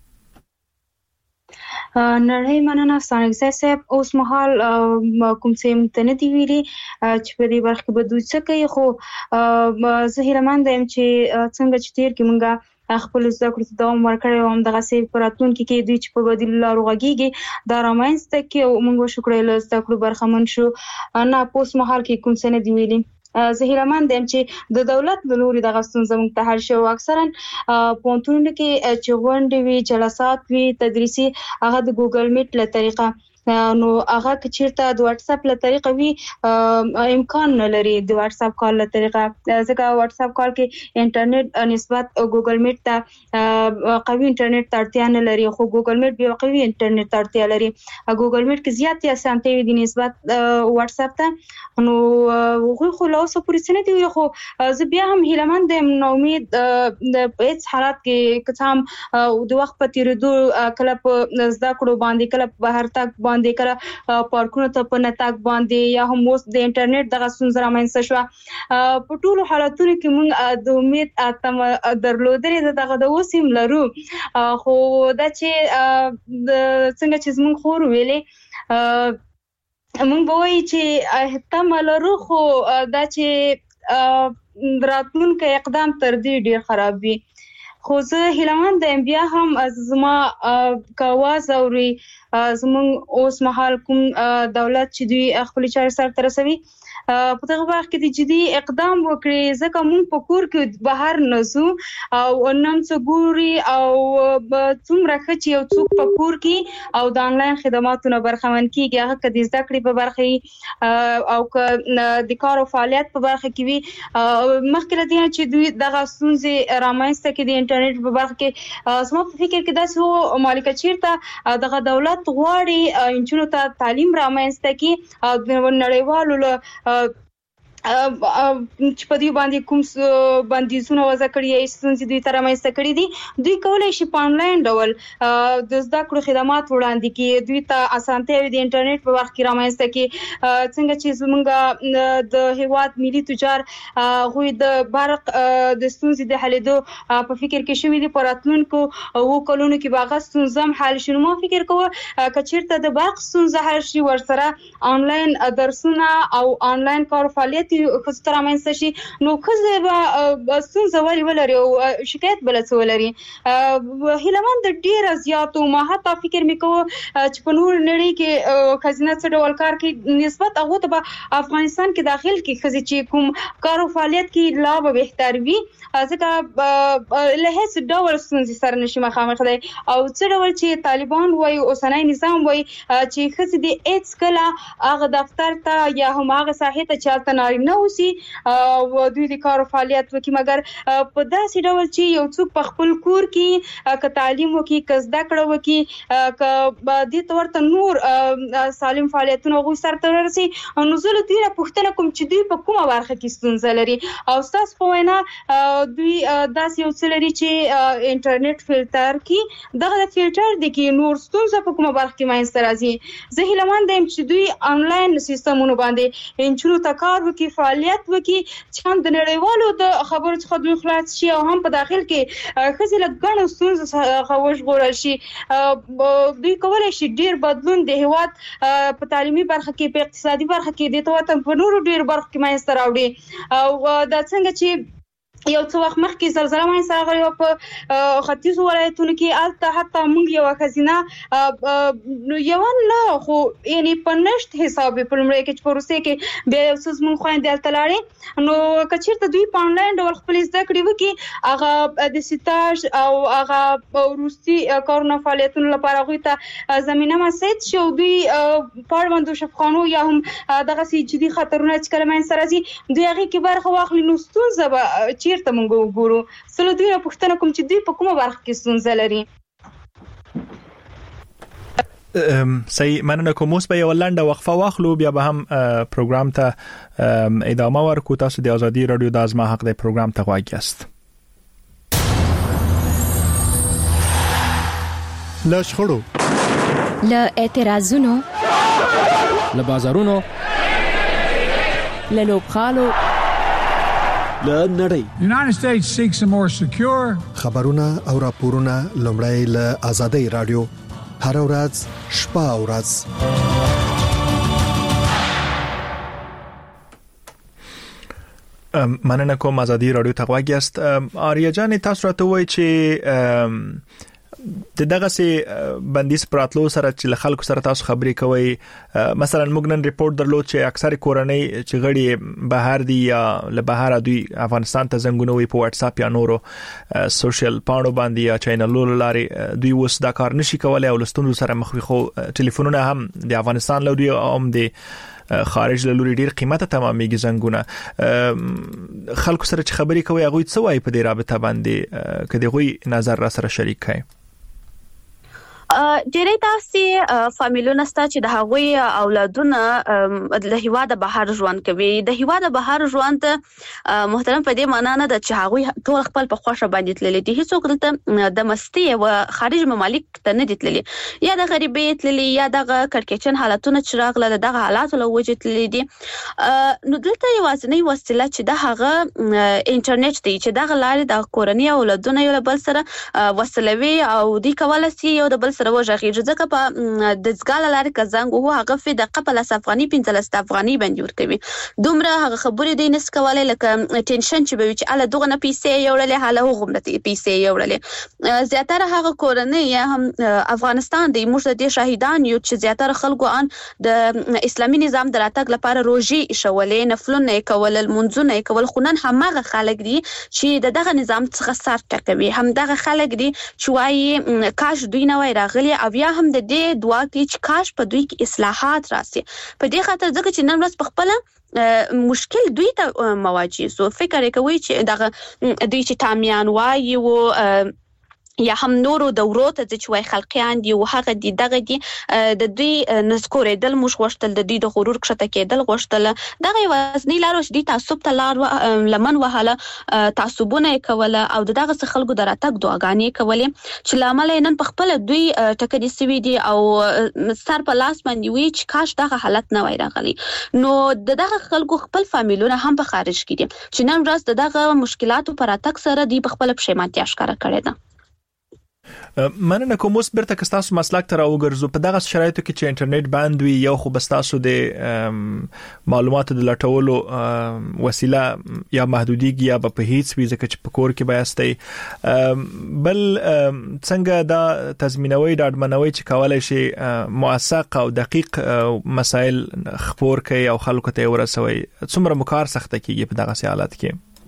نړۍ مننه سانګزه صاحب اوس مهال کوم څه متندي ویلي چې په دې برخه کې بدوي څه کوي خو زه هیلمند یم چې څنګه چې تیر کې مونږه خپل زده کړو دوام ورکړی او هم دغه سي پراتون کې دوی چې په بدیل لارو غږیږي دا رامنځته کې مونږ شکرې له زده کړو برخمن شو نه پوس مهال کې کوم څه نه دی ویلي زه هیلمند یم چې د دولت د لوري دغه ستونزه موږ ته حل شي او اکثرا پونتونو کې چې غونډې وي جلسات وي تدریسي هغه د ګوګل میټ له طریقه نو هغه چیرته د واتس اپ له طریقه وی امکان نه لري د واتس اپ کال له طریقه ځکه واتس اپ کال کې انټرنیټ نسبت ګوګل میټ ته قوي انټرنیټ ته اړتیا نه لري خو ګوګل میټ به قوي انټرنیټ ته اړتیا لري ګوګل میټ کې زیات یا سمته وي د نسبت واتس اپ ته نو خو له اوسه پورې څه نه دی خو زه بیا هم هیلمند یم نو امید د هیڅ حالت کې کڅام د وخت په تیریدو کله په زده کړو باندې کله بهر تک باندې کړه پارکونو ته په نتاک باندې یا هم اوس د انټرنیټ دغه څنګه رامنځته شو په ټولو حالاتونو کې موږ د امید اتم درلودلې دغه د اوسیم لرو خو دا چې څنګه چې موږ خور ویلې موږ به وایي چې احتمال لرو خو دا چې راتلونکي اقدام تر دې ډیر خراب وي خو زه هیلمند یم بیا هم از زما کاواز اوري زمون اوس مهال کوم دولت چې دوی خپل چارې سره ترسوي په دغه وخت کې د جدي اقدام وکړي ځکه موږ په کور کې بهر نزو او نن څه ګوري او څومره چې یو څوک په کور کې او د انلاین خدماتونو برخمن کیږي هغه د زده کړې په برخه او د کار او فعالیت په برخه کې وي مخکې له دې چې دوی دغه ستونزې رامنځته کړي د انټرنیټ په برخه کې زما په فکر کې داسې وو مالک چیرته دغه دولت غواړي انجونو ته تعلیم رامنځته کړي او د نړیوالو چې په دې باندې کوم بندیزونه وضع کړي یا ستونزې دوی تر رامنځته کړي دي دوی کولای شي په انلاین ډول د زده کړو خدمات وړاندې کړي دوی ته اسانتیاوې د انټرنیټ په وخت کې رامنځته کړي څنګه چې زموږ د هیواد ملي تجار غوي د برق د ستونزې د حلېدو په فکر کې شوي دي په راتلونکو 2 کلونو کې به هغه ستونزه هم حل شي نو ما فکر کوم که چیرته د برق ستونزه حل شي ورسره انلاین درسونه او انلاین کار فعالیت خو تر امنځ شي نو خزه به ستونزه ولري او شکایت بل څه ولري هیلمن د ډیر زیاتو ما حتی فکر میکو چې په نور نړۍ کې خزینه څه ډول کار کوي نسبت هغه ته افغانستان کې داخل کې خزي چې کوم کار او فعالیت کې لا به بهتر وي ځکه له هیڅ ډول ستونزې سره نشي مخامخ دی او څه ډول چې طالبان وایي اوسنۍ نظام وایي چې خزي د ایټس کله هغه دفتر ته یا هم هغه ساحه ته چالت نارینه وسی او دوی د کار فعالیت وکي مګر په داسې ډول چې یو څوک په خپل کور کې ک تعلیم وکي ک زده کړه وکي ک د تورته نور سالم فعالیتونه غو سره ترسي نو زه له دې پوښتنه کوم چې دوی په کومه برخه کې ستونزه لري او تاسو په وینا دوی داسې یو څه لري چې انټرنیټ فلټر کې دغه فلټر د کې نور ستونزه په کومه برخه کې ماینځ راځي زه هیله مند یم چې دوی انلاین سیستمونو باندې انچلو تکار وکي فعالیت وکي چې هم د نړیوالو د خبرو څخه دوی خلاص شي او هم په داخل کې خزي له ګڼو ستونزو څخه وژغورل شي دوی کولای شي ډیر بدلون د هیواد په تعلیمي برخه کې په اقتصادي برخه کې د تواتم په نورو ډیر برخو کې ماینځ راوړي او دا څنګه چې یو څو وخت مخکې زلزلہ ماینځ راغلی او په ختیځو ولایتونو کې الته حتی موږ یو خزینه یو نه خو یعنی په نشت حساب په لمړی کې چې په روسي کې بیا یو څه موږ خويندې التلاړي نو کچیرته دوی په انلاین ډول خپل زده کړې وکي هغه د سټاژ او هغه روسي کارونه فعالیتونو لپاره غوي ته زمينه مساعد شو دوی پاروندو شفخانو یا هم دغه سي جدي خطرونه چې کله ماینځ راځي دوی هغه کې برخه واخلي نو ستونزه چیرته موږ وګورو سره دوی پوښتنه کوم چې دوی په کومه برخه کې ستونزه لري صحیح مننه کوم اوس به یو لنډه وقفه واخلو بیا به هم پروګرام ته ادامه ورکو تاسو د ازادي رادیو د ازما حق د پروګرام ته غواړئ لا شخړو لا اعتراضونو لا بازارونو لا لوبخالو لا نړۍ The United States seeks a more secure خبرونه او راپورونه لومړی له ازادي رادیو هر ورځ شپه او ورځ مننه کوم ازادي رادیو ته غواړئ آریا جان تاسو راته وایي چې دغه سي بندیز پراتلو سره چې خلکو سره تاسو خبرې کوي مثلا موږ نن ریپورت درلود چې اکثر کورنۍ چې غړي بهر دي یا له بهر دوی افغانستان ته زنګونه وي په واتس اپ یا نورو سوشل پاڼو باندې یا چینلونو لاري دوی وس دا کار نشي کولای او لستونو سره مخ وي خو ټلیفونونه هم د افغانستان له دوی هم د خارج له لوري ډیر قیمته تمامېږي زنګونه خلکو سره چې خبرې کوي هغه څه وایي په دې رابطه باندې کدی غوي نظر را سره شریک کړي ډېرې تاسو فامیلونه ستا چې د هغوی اولادونه له هیواده بهر ژوند کوي د هیواده بهر ژوند محترم په دې معنی نه ده چې هغوی ټول خپل په خوښه باندې تللي دي هیڅوک دلته د مستی او خارج ممالک ته نه دي تللي یا د غریبۍ تللي یا د کړکېچن حالتونه چې راغله دغه حالات له وجې تللي دي نو دلته یوازینی وسیله چې د هغه انټرنیټ دی چې دغه لارې د کورنۍ اولادونه یو بل سره وصلوي او د کولای شي یو د بل سره سره وژغېږي ځکه په د ځګاله لارې کزنګ هو هغه په د قبل افغاني 15 افغاني باندې ورکوي دومره هغه خبرې دی نس کولای لکه ټینشن چې به چې اله دغه نه پیسې یوړلې حاله هغه نه پیسې یوړلې زیاتره هغه کورنۍ یا هم افغانستان د موږ د شهیدان یو چې زیاتره خلکو ان د اسلامي نظام دراتګ لپاره روزي شولې نفلونه کول المنځونه کول خونن همغه خلک دي چې دغه نظام څخه سر ټکوي هم دغه خلک دي چې وايي کاش دوی نه وای راغلي او یا هم د دې دعا کوي چې کاش په دوی کې اصلاحات راسي په دې خاطر ځکه چې نن ورځ په خپل مشکل دوی ته مواجه سو فکر کوي چې دغه دوی چې تامیان وایي او یا هم نورو دورو ته چې وای خلقیان دي او هغه دي دغه دي د دوی نسکورې دل مش غوښتل د دوی د غرور کښته کېدل غوښتل دغه وزنی لارو چې دي تعصب ته لار لمن وهاله تعصبونه کوله او دغه خلکو دراتک دعاګانې کولې چې لامل نن په خپل دوی ټکدي سوي دي او سر په لاس باندې وی چې کاش دغه حالت نه وای راغلي نو دغه خلکو خپل فامیلونه هم په خارج کې دي چې نن ورځ دغه مشکلاتو پر اتک سره دی په خپل پښیمانتیا ښکارا کړی ده مننه کوم اوس برته که تاسو مسلک تر وګرځو په دغه شرایطو کې چې انټرنیټ باند وي یو خو بستاسو د معلوماتو د لټولو وسیله یا محدودیږي یا په هیڅ وی ځکه چې په کور کې بایستي بل څنګه دا تضمینوي د اډمنوي چې کولای شي موثق او دقیق مسائل خبر کوي او خلکو ته ورسوي څومره مکار سخته کیږي په دغه حالت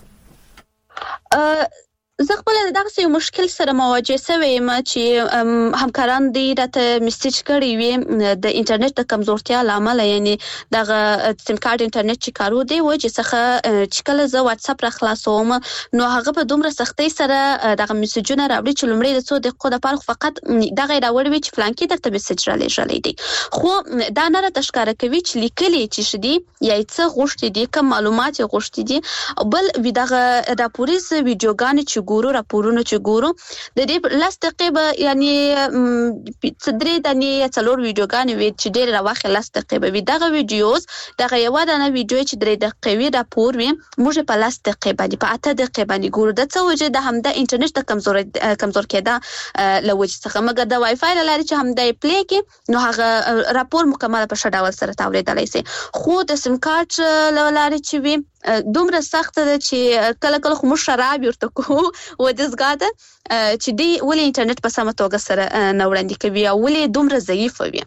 کې زه خپل دغه مشکل سره مواجه شوم چې همکاران دي راته میسج کړی وي د انټرنیټ د کمزورتیا لامل یعنی دغه سیم کارت انټرنیټ چې کارو دی و چې څخه چې کله زه واتس اپ را خلاصوم نو هغه په دومره سختۍ سره دغه میسجونه راوړي چې لومړی د څو دقیقو لپاره فقط دغه راوړي چې فلان کې درته میسج را لېږلی دی خو دا نه راته ښکاره کوي چې لیکلي چې شدي یا څه غوښتي دي کوم معلومات غوښتي دي بل دغه راپوریز ویډیوګانې چې ګورو راپورونه چې ګورو د دې لاس دقیقه یعنی صدرې دني یا څلور ویډیوګانې وي چې ډېر راوخه لاس دقیقه وي دغه ویډیوز دغه یو دانه ویډیو چې درې دقیقې راپور وي موږ په لاس دقیقه باندې په اته دقیقې باندې ګورو د څه وجه د همدا انټرنیټ د کمزور کېده لوجه څخه مګر د وای فای لاري چې همدا پلی کې نو هغه راپور مکمل په شډاول سره تاوریدلای شي خو د سیم کارت لاري چې وي دومره سخت ده چې کله کله خو شراب ورته کو و دزګاده چې دی ولې انټرنیټ په سمه توګه سره نوړاندې کوي او ولې دومره ضعیف وي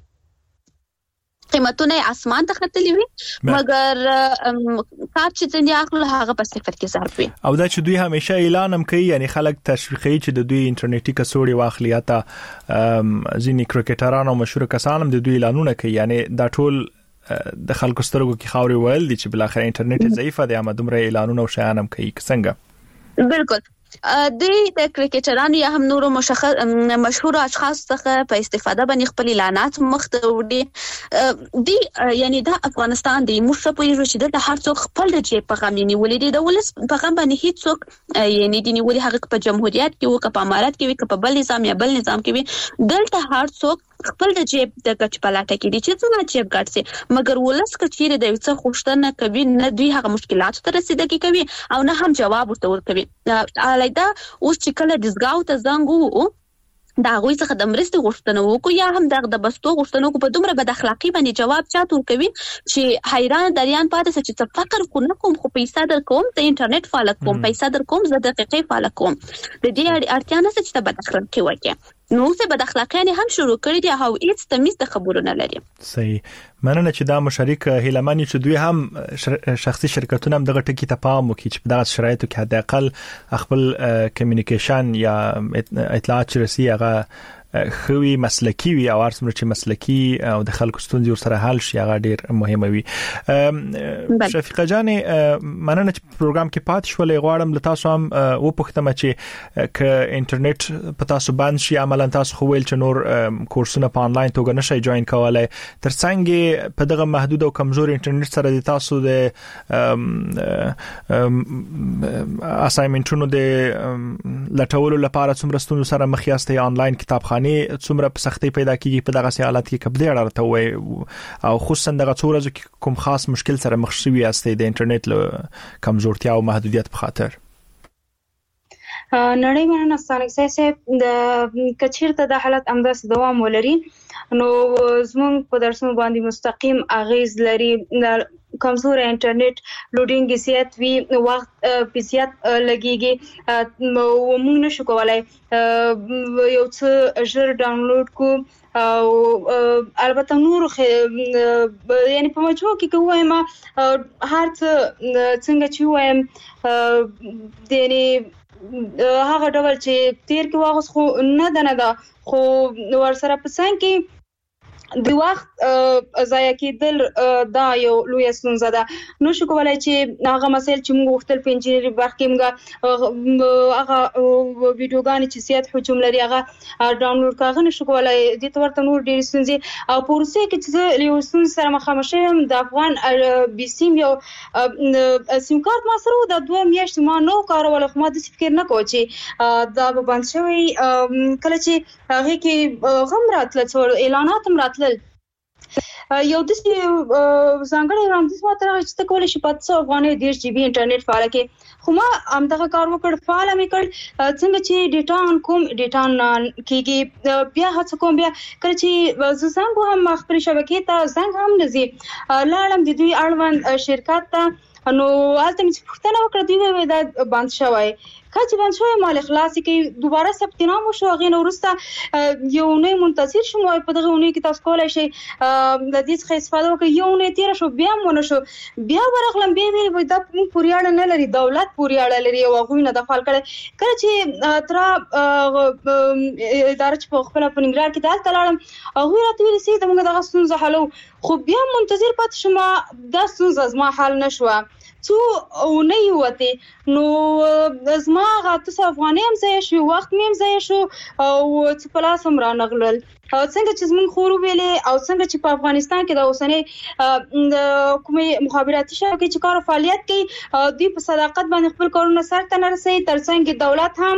قیمتونه اسمان ته ختلې وي مګر کار چې ځنې اخلو هغه په صفر کې ضرب وي او دا چې دوی همیشه اعلان هم کوي یعنی خلک تشویقي چې د دوی انټرنیټي کڅوړې واخلي اته ځینې کرکټرانو مشهور کسان هم د دوی اعلانونه کوي یعنی دا ټول د خلکو سترګو کې خاوري ویل دي چې بل اخر انټرنیټ ضعیفه دی اما دومره اعلانونه او شیان هم کوي څنګه بالکل د کرکټرانو یا هم نورو مشهور اشخاص څخه په استفاده باندې خپل اعلانات مخته وړي دي یعنی د افغانستان د مشرپوي چې د هر څوک خپل د جیب په غم نیولې دي د ولس په غم باندې هیڅ څوک یعنی د نیولې هغه په جمهوریت کې او په امارات کې او په بل نظام یا بل نظام کې دلته هر څوک خپل د جیب د کچ پلاټه کې دي چې څنګه جیب ګټسي مګر ولس کچېره د څه خوشتنه کوي نه دوی هغه مشکلات ته رسیدګي کوي او نه هم جواب ورته ورکوي علیدا اوس چې کله دزګاو ته زنګ وو دا غوي څخه د مرستې غوښتنه وکړو یا هم د بستو غوښتنه کو په دومره بد اخلاقی باندې جواب چاته ورکوي چې حیران دریان پاتې چې څه فکر کو نه کوم خو پیسې در کوم د انټرنیټ فعال کوم پیسې در کوم زه دقیقې فعال کوم د دې اړتیا نه چې بد اخلاقی وکړي نو څه بد اخلاقیان هم شروع کړی دي او هیڅ تمیز د خبرونه لري صحیح مننه چې دا مشارک هیلمانی چې دوی هم شخصي شرکتونه هم دغه ټکی ته پام وکړي چې په دغه شرایطو کې حد اقل خپل کمیونیکیشن یا اطلاعات رسي هغه خوي مسلکی وي او ارسمره چې مسلکی او د خلکو ستونزې ورسره حل شي هغه ډیر مهمه وي شفیقه جان مننه چې پروګرام کې پات شولې غواړم له تاسو هم و پوښتنه چې ک انټرنیټ په تاسو باندې شي عملاً تاسو خو ویل چې نور کورسونه په انلاین توګه نشي جوائن کولای ترڅنګ په دغه محدود او کمزور انټرنیټ سره د تاسو د اسایمنټونو د لټولو لپاره څومره ستونزې سره مخ یاستئ انلاین کتابخانه څومره په سختۍ پیدا کیږي په دغه حالت کې کبدې اړه وي او خصوصا دغه څو ورځې کې کوم خاص مشکل سره مخ شوی یاستئ د انټرنیټ له کمزورتیا او محدودیت په خاطر نړۍ مننه ستانکزی صاحب. د کچیرته د حالت همداسې دوام ولري نو زموږ په درسونو باندې مستقیم اغیز لري. کمزور انټرنیټ لوډینګ زیات وی وخت په زیات لګيږي او موږ نشو کولای یو څه ژر ډاونلوډ کو او البته نور یعنی په مجموع کې کوم هر څنګه چې وایم یعنی هغه ډول چې تیر کې واغس خو نه ده خو ورسره په څنګه کې د وخت ضایع کېدل دا یو لوی ستونزه ده. نو شو کولای چې هغه مسایل چې موږ وختل په انجینری برخه کې موږ هغه ویډیوګانې چې زیات حجم لري هغه ډاونلوډ کاغه نشو کولای. د تورته نور ډیر ستونزې او پروسه کې چې یو ستونزه سره مخامخ شوم د افغان بي سیم یو سیم کارت ما سره د 2 میاشتې ما نو کارول خو ما د فکر نه کوم چې دا به بند شوی کله چې هغه کې غم راتل څو اعلانات هم راتل یو د ځانګړي وړاندیز ماته چې ته کولای شي 500 افغانۍ 10 جی بي انټرنیټ فعال کې خو ما همدغه کار وکړ فعال مې کړ څنګه چې ډیټا ان کوم ډیټا کېږي بیا هڅه کوم بیا کله چې زنګ هم خپل شبکې ته زنګ هم نزي لاړم د دوی اړوند شرکت ته نو البته مې پوښتنه وکړه دوی وایي دا بند شوی کله بند شوی مال خلاصي کې دوباره ثبت نام وشو غین ورسته یو نه منتظر شوم په دغه ونه کې تاسو کولای شئ د دې څخه استفاده وکړئ. یو نه تیر شو بیا مونږ شو بیا ورغلم بیا وی دا پوری اړه نه لري دولت پوری اړه لري او غوښنه د فعال کړي کله چې تر اداره چې په خپل په نګران کې دالته لاړم او راته ویل سي د موږ دغه ستونزه حلو خو بیا منتظر پات شوم دا ستونزه زما حل نشوه څو نه یوته نو زما غاټه افغانۍ هم ځای شو وخت مې هم ځای شو او څه پلاس هم را نغلل څنګه چې زمون خورو ویلې او څنګه چې په افغانستان کې د اوسنۍ کومې مخابراتي شبکې چې کار فعالیت کوي دوی په صداقت باندې خپل کارونه سرته نه رسوي ترڅنګ دولت هم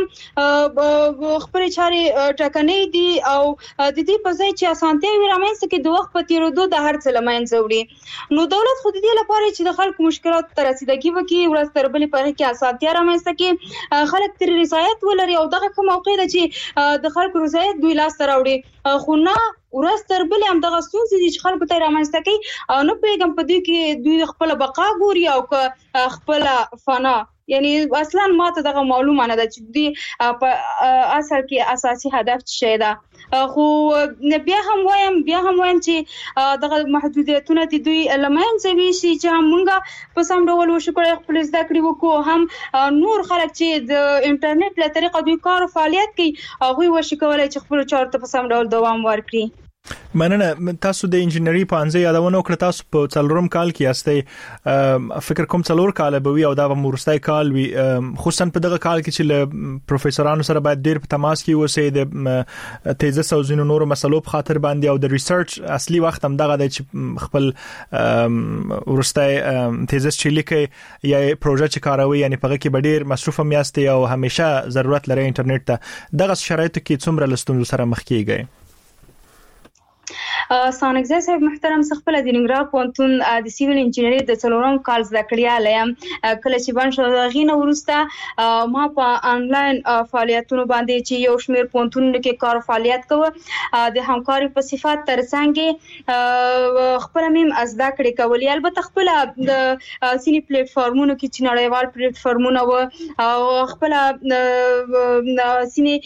خپل چاري ټاکنې دي او د دې په ځای چې اسانتیا وي رامنځته کې د وخت په تیرېدو د هر څه لمنځه وړي نو دولت خو دې لپاره چې د خلکو مشکلات تر رسیدګي وکړي ورځ تر بلې په کې اسانتیا رامنځته کې خلک تر رضایت ولري او دغه کوم موقع ده چې د خلکو رضایت دوی لاس ته راوړي خو نه ورځ تر بلې هم دغه ستونزې دي چې خلکو ته رامنځته کوي او نه پوهېږم په دې کې دوی خپل بقا ګوري او خپل فنا یعنی اصلا ماته دغه معلومه نه ده چې دوی په اصل کې اساسي هدف څه ده خو بیا هم وایم چې دغه محدودیتونه د دوی لمنځه ویشي چې موږ په سم ډول وشکړو خپل زده کړې وکړو هم نور خلک چې د انټرنیټ له طریقه دوی کار او فعالیت کوي هغه وشکولای چې خپل چارته په سم ډول دوام ورکړي. مننه. تاسو د انجینری په انځ یادونه وکړه تاسو په څلورم کال کې یاستئ فکر کوم څلور کال به وي او دا مورستای کال وي خصوصا په دغه کال کې چې له پروفیسورانو سره باید ډیر په تماس کې اوسئ د تیزس او زینو نور مسلو په خاطر باندې او د ریسرچ اصلي وخت هم دغه د خپل ورستای تیزس چې لیکي یا پروژه چې کاروي یعنی په کې ډیر مصروف هم یاستئ او همیشه ضرورت لري انټرنیټ ته دغه شرایطو کې څومره لستون سره مخ کیږي. ستانکزی صاحب محترم خپل د ننګرهار پوهنتون د سیویل انجینری د څلورم کال زده کړیاله یم کله چې باندې غینه ورسته ما په انلاین فعالیتونو باندې چې یو شمېر پوهنتونونو کې کار فعالیت کوي د همکاري په صفات ترڅنګ خپل مم زده کړې کولې البته خپل د سینی پلیټ فارمونو کې چې نړیوال پلیټ فارمونه او خپل سینی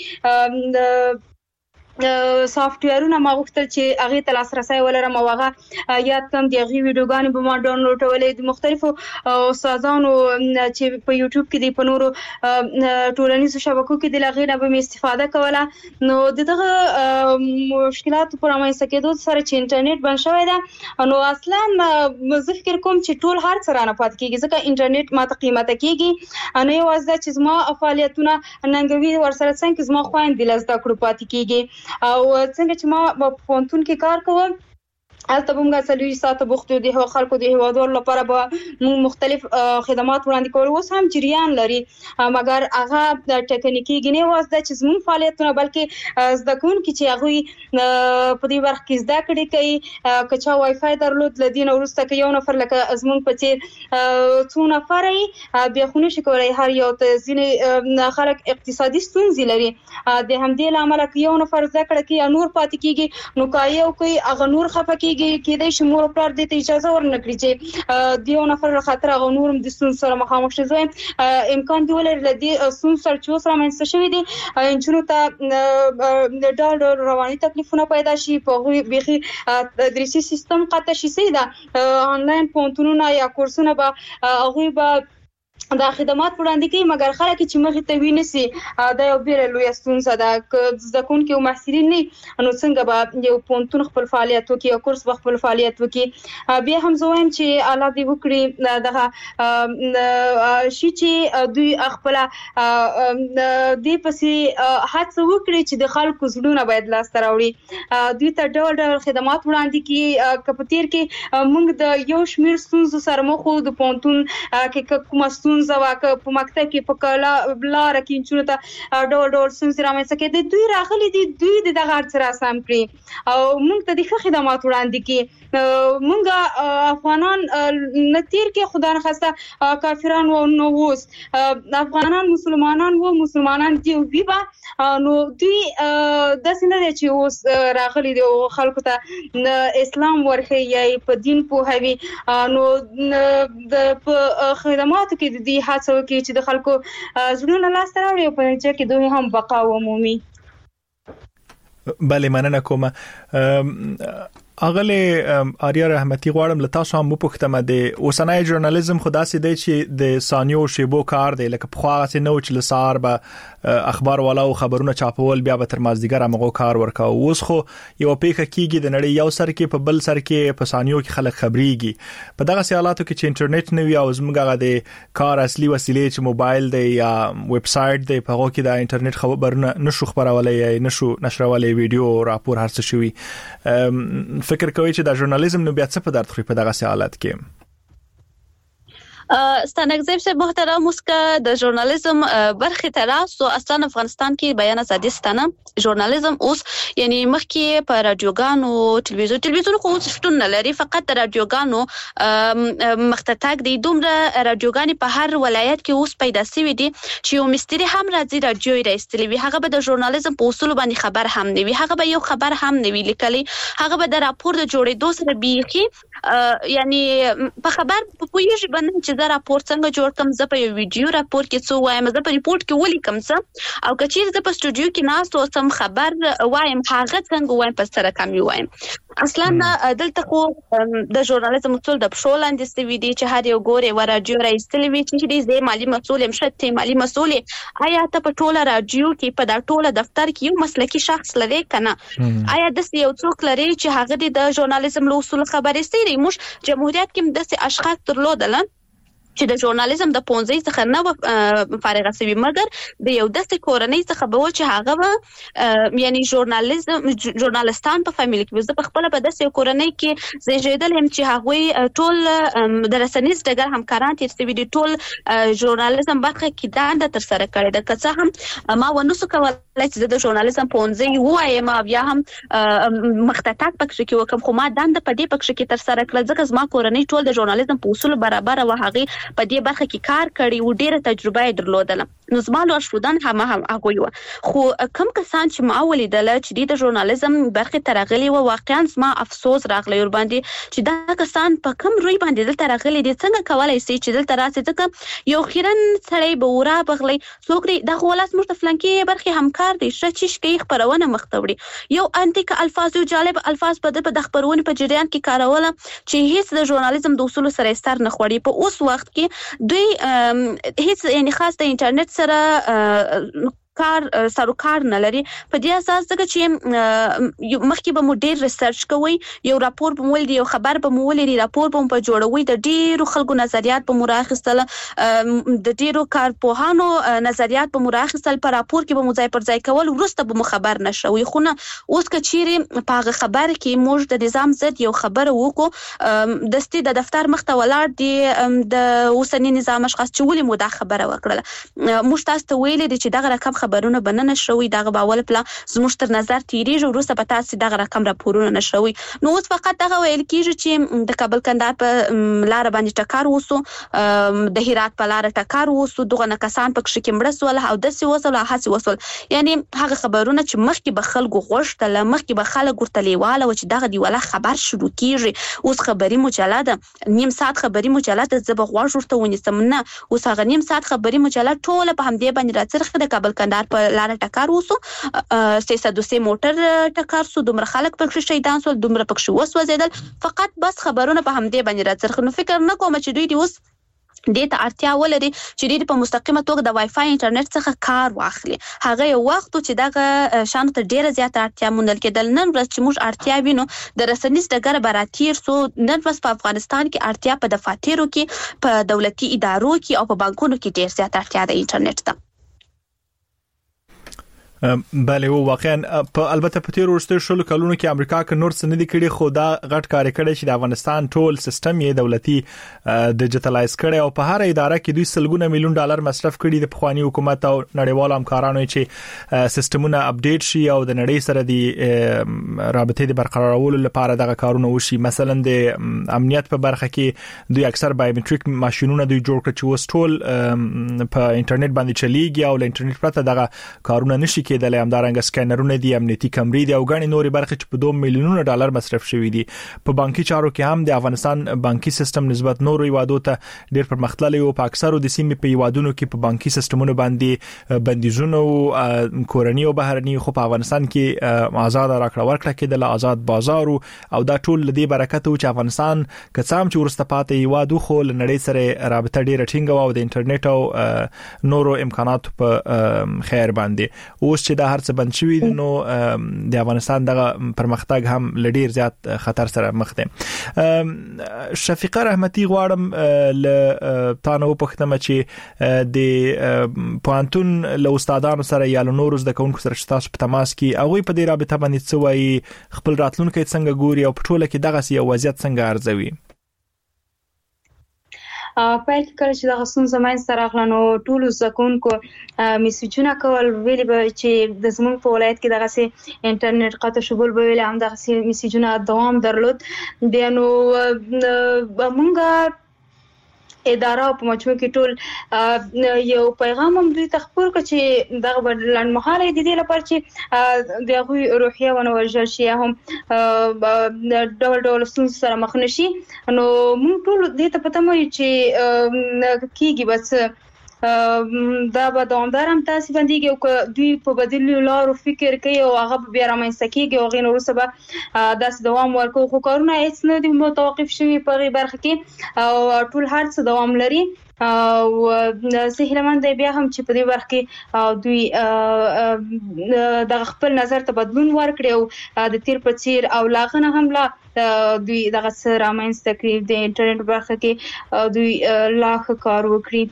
سافټویرونه ما غوښتل چې هغه ته لاسرسي ولرم او هغه یاد کم دی هغه ویډیوګانې به ما ډاونلوډولې د مختلفو استادانو چې په یوټیوب کې دی په نورو ټولنیزو شبکو کې د لغې نه به استفاده کوله نو دغه مشکلات پر امانه کېدو سره چې انټرنیټ بند شوی ده نو اصلا زه فکر کوم چې ټول هر څه رانه پات کېږي ځکه انټرنیټ ماته قیمته کېږي نه یوازې چې زما فعالیتونه ننګوي ورسره څنګه زما خويند د لزده کړو پات کېږي او څنګه چې ما په پونتون کې کار کوم هلته موږ سلوي ساعت بوختو دي خلکو د هوادار لپاره به موږ مختلف خدمات وړاندې کول اوس هم جریان لري مګر هغه د ټکنیکی غنی واسطه چې زموږ فعالیتونه بلکې زده کوونکي چې هغه په دې وخت کې زده کړې کوي کچا وای فای درلود لدین ورسته کې یو نفر لکه زموږ په څیر څو نفرې بیا خو نشي کولای هر یو ته ځینې خلک اقتصادي ستونزې لري د همدې لامل کې یو نفر زده کړه کوي نور پاتې کیږي نو کایو کوي هغه نور خفه کېدای شي مور پلار دې ته اجازه ورنکړي چې دیو نفر خاطر هغه نورم د ستونزو سره مخامخ شي امکان دی ولري د ستونزو سره چې اوس رامنځته شوي دي انجونو ته ډول رواني تکلیفونه پیدا شي په بيخي تدریسي سیستم قطع شي سیده آنلاین پونتونونه یا کورسونه به هغه به دا خدمات وړاندې کوي مګر خلک چې مخې ته وینسي دا یو بیره لوی ستونزه ده چې ځکون کې محصلین نه نو څنګه به یو پونتون خپل فعالیت وکړي او کورس خپل فعالیت وکړي بیا هم زویم چې الله دې وکړي دغه شي چې دوی خپل دې پسې هڅه وکړي چې د خلکو زړونه باید لاس ته راوړي دوی ته ډول خدمات وړاندې کوي کپتیر کې موږ د یو شمیر ستونزو سره مخ وو د پونتون کې کومه زواکه په مکتب کې په کلا بلار کې چونو ته ډول ستونزې رامنځته کېدې دوی راغلي دي دوی دغه سره سم کړی او موږ ته د خدمات وړاندې کې موږ افغانان نتیر کې خدای نخواسته کافران و نو اوس افغانان مسلمانان دی ویبا نو دوی د سینه چې اوس راغلي دي خلکو ته اسلام ورخي یا په دین په هوی نو د خدماتو کې د هڅه وکړي چې د خلکو زړونه لاس ته راوړي او په نتیجه کې دوی هم بقا ومومي. بله مننه کوم اغله آریا رحمتي غواړم لتا سو هم پوښتنه د اوسنۍ ژورنالیزم خدا سي دی چې د ثانیو شیبو کار دی لکه په خوا سي نو چې لسار به اخبار والا او خبرونه چاپول بیا به تر مازدیګر هغه کار ورکاو اوس خو یو پیخه کیږي د نړۍ یو سر کې په بل سر کې په ثانیو کې خلک خبريږي په دغه حالاتو کې چې انټرنیټ نوي او زموږه د کار اصلي وسیله چې موبایل دی یا ویب سټ دی په هغه کې د انټرنیټ خبرونه نشو خبرولای نشو نشرولای ویډیو راپور هر څه شوی فکر کوي چې د ژورنالیزم نو بیا څه په درد خوري په دغه حالت کې ستانګزیب سے محترم مسکا د ژورنالیزم برخه تراسو اصلا افغانستان کې بیان ازادي ستانه ژورنالیزم اوس یعنی مخکې په رادیوګانو ټلویزیون خو شتون نه لري فقط د رادیوګانو مختتاک دي دومره رادیوګانې په هر ولایت کې اوس پیدا شوي دي چې یو مستری هم راځي رادیو راستلی وي هغه به د ژورنالیزم په اصول باندې خبر هم نه وي هغه به یو خبر هم نه وي لیکلي هغه به د راپور د جوړېدو سره بيخي یعنی په خبر په پویږي باندې دا راپور څنګه جوړ کوم زه په ویډیو راپور کې څو وایم زه په ریپورت کې ولیکم څه او کچیر زه په سټوډیو کې ناست اوسم خبر وایم هغه څنګه وایم په سره کم وایم اصلا دلته خو د ژورنالیزم اصول د پښول اندستې وی دي چې هر یو ګوري و رادیو راځي وی چې دې زه مالی مسؤل يم شته مالی مسؤل آیا ته په ټوله رادیو کې په دا ټوله دفتر کې یو مسلکی شخص لري کنه آیا د یو څوک لري چې هغه د ژورنالیزم له اصول خبرې ستوري موږ جمهوریت کې د اشخاص درلودل چې د ژورنالیزم د پونځي څخه نه فارغ شوی مګر د یو داسې کورنۍ څخه به چې هغه یعنی ژورنالستان په فامیل کې زه په خپل په داسې کورنۍ کې زیږیدل هم چې هغه ټول د رسنیز دغه همکاران تیر سوي دي ټول ژورنالیزم برخه کې د تر سره کړی د کڅه هم ما ونوسو کولای چې د ژورنالیزم پونځي وایم بیا هم مختتاک پکښ کې وکم خو ما دند په دې پکښ کې تر سره کړل ځکه زما کورنۍ ټول د ژورنالیزم په اصول برابر او هغه په دې برخه کې کار کړی و ډیره تجربه یې درلودله نو زما لور شودان هم هغه یو خو کم کسان چې ما ولیدل چې د ژورنالیزم برخه ترغلي و واقعا زما افسوس راغلی ور باندې چې دا کسان په کم روی باندې دلته راغلي دي څنګه کولای شي چې دلته راسي ځکه یو خیرن سړی به ورا بغلی څوک دی د خلاص مرتفلنکی برخه همکار دي شچش کې خبرونه مختوړي یو انټیک الفاظ یو جالب الفاظ په د خبرونه په جریان کې کاروله چې هیڅ د ژورنالیزم د اصول سره ستر نه خوړي په اوس وخت کې دوی هیڅ یعنی خاص د انټرنیټ سره سروکار نه لري. په دې اساس څنګه چې مخکې به مو ډیر ریسرچ کوئ، یو راپور به مول دی، یو خبر به مول دی، راپور به په جوړوي، د ډیرو خلکو نظریات به مو راخستل، د ډیرو کارپوهانو نظریات به مو راخستل، په راپور کې به مو ځای پر ځای کول، وروسته به مو خبر نشوي. خو نه، اوس که چیرې په هغه خبر کې موږ د نظام ضد یو خبره وکړو، دستي د دفتر مخ ته ولاړ دي د اوسنی نظام اشخاص چې ولې مو دا خبره وکړه، موږ تاسو ته ویلې دي چې دغه رقم خبرونه به نه نشوي، دغه به اول پلا زموږ تر نظر تیریږي، وروسته به تاسو دغه رقم راپورونه نشوي. نو اوس فقط دغه ویل کیږي چې د کابل کندهار په لار باندې ټکر وسو، د هرات په لار ټکر وسو، دغه کسان په کې مړه سول او داسې وسول هڅه وسول. یعنی هغه خبرونه چې مخکې به خلکو غوښتل، مخکې به خلک ورته لیواله و چې دغه دی ولا خبر شروع کیږي، اوس خبري مجله ده، نیم ساعت خبري مجله ده، زه به غوږ ورته ونیسم. نه، اوس هغه نیم ساعت خبري مجله ټوله په همدې باندې راڅرخه د کابل کندهار په لار ټکر وسو، 302 موټر ټکر سو، دومره خلک پکې شهیدان سول، دومره پکې وسوځیدل، فقط بس خبرونه په همدې باندې راڅرخه. نو فکر نه کوم چې دوی دی اوس دې ته اړتیا ولري چې دې په مستقیمه توګه د وای فای انټرنیټ څخه کار واخلي. هغه یو وخت چې دغه شان ته ډیره زیاته اړتیا مونږ کېدل. نن ورځ چې موږ اړتیا وینو د رسنیز ډګر براتیر سو، نن ورځ په افغانستان کې اړتیا په دفاترو کې، په دولتي ادارو کې او په بانکونو کې ډیر زیاته اړتیا د انټرنیټ ته. بله، واقعا په البته په تیر ورسته شلو کلونو کې امریکا کې نور څه نه دي کړي، خو دا غټ کار کړی چې د افغانستان ټول سیستم یې دولتي ډیجیټلایز کړي او په هر اداره کې دوی سلګونه میلیون ډالر مصرف کړي د پخوانی حکومت او نړیوالو همکارانو چې سیستمونه اپډیټ شي او د نړۍ سره د رابطې د برقرارولو لپاره دغه کارونه وشي. مثلا د امنیت په برخه کې دوی اکثر بایومټریک ماشينونه دوی جوړ کړي چې وس ټول په انټرنیټ باندې چلیږي او له انټرنیټ پرته دغه کارونه نشي کېدل. همدارنګه سکینرونه دي، امنیتي کمرې دي او غني نوري برخه چې په 2 میلیونونو ډالر مصرف شوی دي. په بانکي چارو کې هم د افغانستان بانکي سیستم نسبت نورو هیوادو ته ډیر پرمختللی او په اکثرو د سیمې په هیوادونو کې په بانکي سیستمونو باندې بندیزونه او کورنی او بهرنی، خو په افغانستان کې آزاد راکړه ورکړه کېدل، آزاد بازار او دا ټول لدی برکت او چې افغانستان کڅام چې ورسته پاتې هیوادو خو لنړۍ سره رابطه ډیره ټینګه او د انټرنیټ او نورو امکانات په خیر باندې. اوس چې دا هر څه بند شوی نو د افغانستان دغه پرمختګ هم لډیر زیات خطر سره مخ دی. شفیقه رحمتي غواړم ل تاسو پوښتنه چې د پوهنتون له استادانو سره یا له نورو زده کوونکو سره تاسو په تماس کې هغه په دې رابطه باندې څه وایي، خپل راتلونکي څنګه ګوري او په ټوله کې دغه یو وضعیت څنګه ارزوي؟ پای کې کله چې د غسون زمين سره غلنو ټول زکونکو میسجونه کول ویلي به چې د زمون په ولایت کې دغه سي انټرنیټ قطع شبول به ویل هم دغه سي میسجونه دوام درلود. دینو مونږه اداره په مجموع کې ټول یو پیغام هم دوی تخبر کړ چې دغه لنډمهاله د دې لپاره چې دغه روحیه ونوژل شي هم ډول ستونزې سره مخ نشي. نو موږ ټول دې ته پته مو چې کیږي بس دا به دوامدار هم تاسو باندې او دوی په بدیل لارو فکر کوي او هغه بیا رامنځته کیږي او غینو سبا داس دوام ورکو خو کارونه هیڅ نه دي متوقف شوی په برخه کې او ټول هر څه دوام لري او زهرمند بیا هم چې په دې برخه کې دوی د خپل نظر ته بدلون ورکړي او د تیر په څیر او لاغنه هم لا دوی دغه سره رامنځته کړي د انټرنیټ برخه کې دوی لاخ کار وکړي.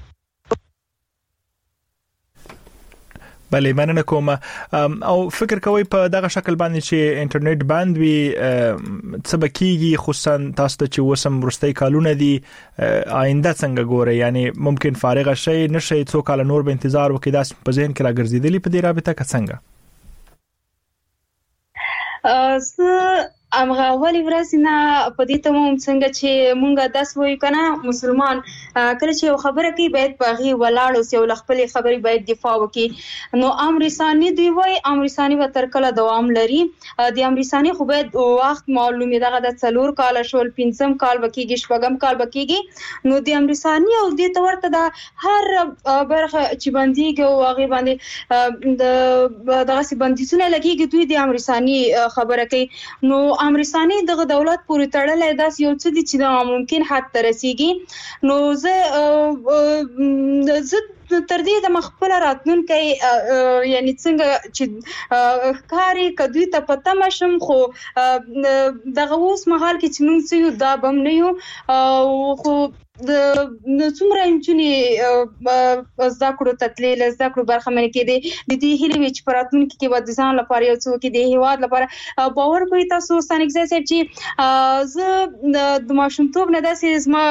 بله، مننه کوم. او فکر کوي په دغه شکل باندې چې انټرنیټ بند وي څه بکیږي، خصوصا تاسو ته چې وسم ورستۍ کالونه دي آینده څنګه ګوري؟ یعنی ممکن فارغ شي نشي څو کال نور به انتظار وکړي، داس په ذهن کې راګرځیدلی په دې رابطه کې څنګه؟ امغه اولی ورځ نه په دې ته مونږ څنګه چې مونږه داس وایو کنه مسلمان کله چې یو خبره کوي باید په غي ولاړ اوس یو خپل خبري باید دفاع وکړي. نو امرسانی دی وای امرسانی به تر کله دوام لري. د امرسانی خو باید وخت معلومه دغه د 4 کال شول 5 کال بکیږي 6 کال بکیږي. نو د امرسانی او د تورته د هر برخه چې باندې او هغه باندې د دغه سي بندیزونه لګيږي دوی د امرسانی خبره کوي. نو امرسانی دغه دولت پورې تړلې داس یو څه دي چې ممکن حد ته رسیږي. نو زه تر دې د مخبل راتلونکي یعنی څنګه چې کاری کدوې ته پته مشم خو دغه اوس مهال کې چې موږ یو دا بم نه یو خو د څومره انچني زده کړو تتلیل زده کړو برخه منې کې د دې هیله وچ پراتونکو کې د ځان لپاره یو څو کې د هیواد لپاره باور کوي تاسو ستانګزه صاحب چې زه د ماشومتوب نه داسې زما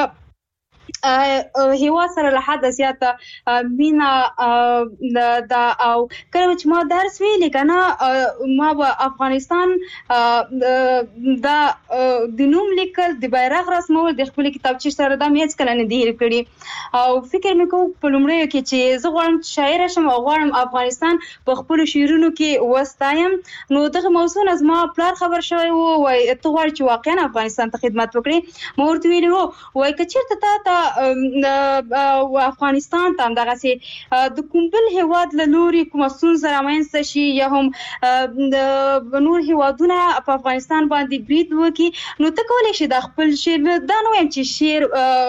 هیوا سره له حد زیاته مینا دا او کله چې ما درس ویل کنه ما په افغانستان دا د نوم لیکل د بیرغ رسمول د خپل کتابچې سره د میڅ کله نه دی کړی او فکر مې کوم په لومړی کې چې زه غواړم شاعر شم او غواړم افغانستان په خپل شعرونو کې وستایم نو دغه موضوع از ما پلار خبر شوی وو وای ته غواړې چې واقعا افغانستان ته خدمت وکړې مو ورته ویلو وای کچېرته تا افغانستان ته دغه سي د کومبل هیواد له لوري کوم ستونزه رامنځته شي یا هم د نور هیوادونه په افغانستان باندې برید وکړي نو ته کولای شي د خپل شعر دا نو هم چې شعر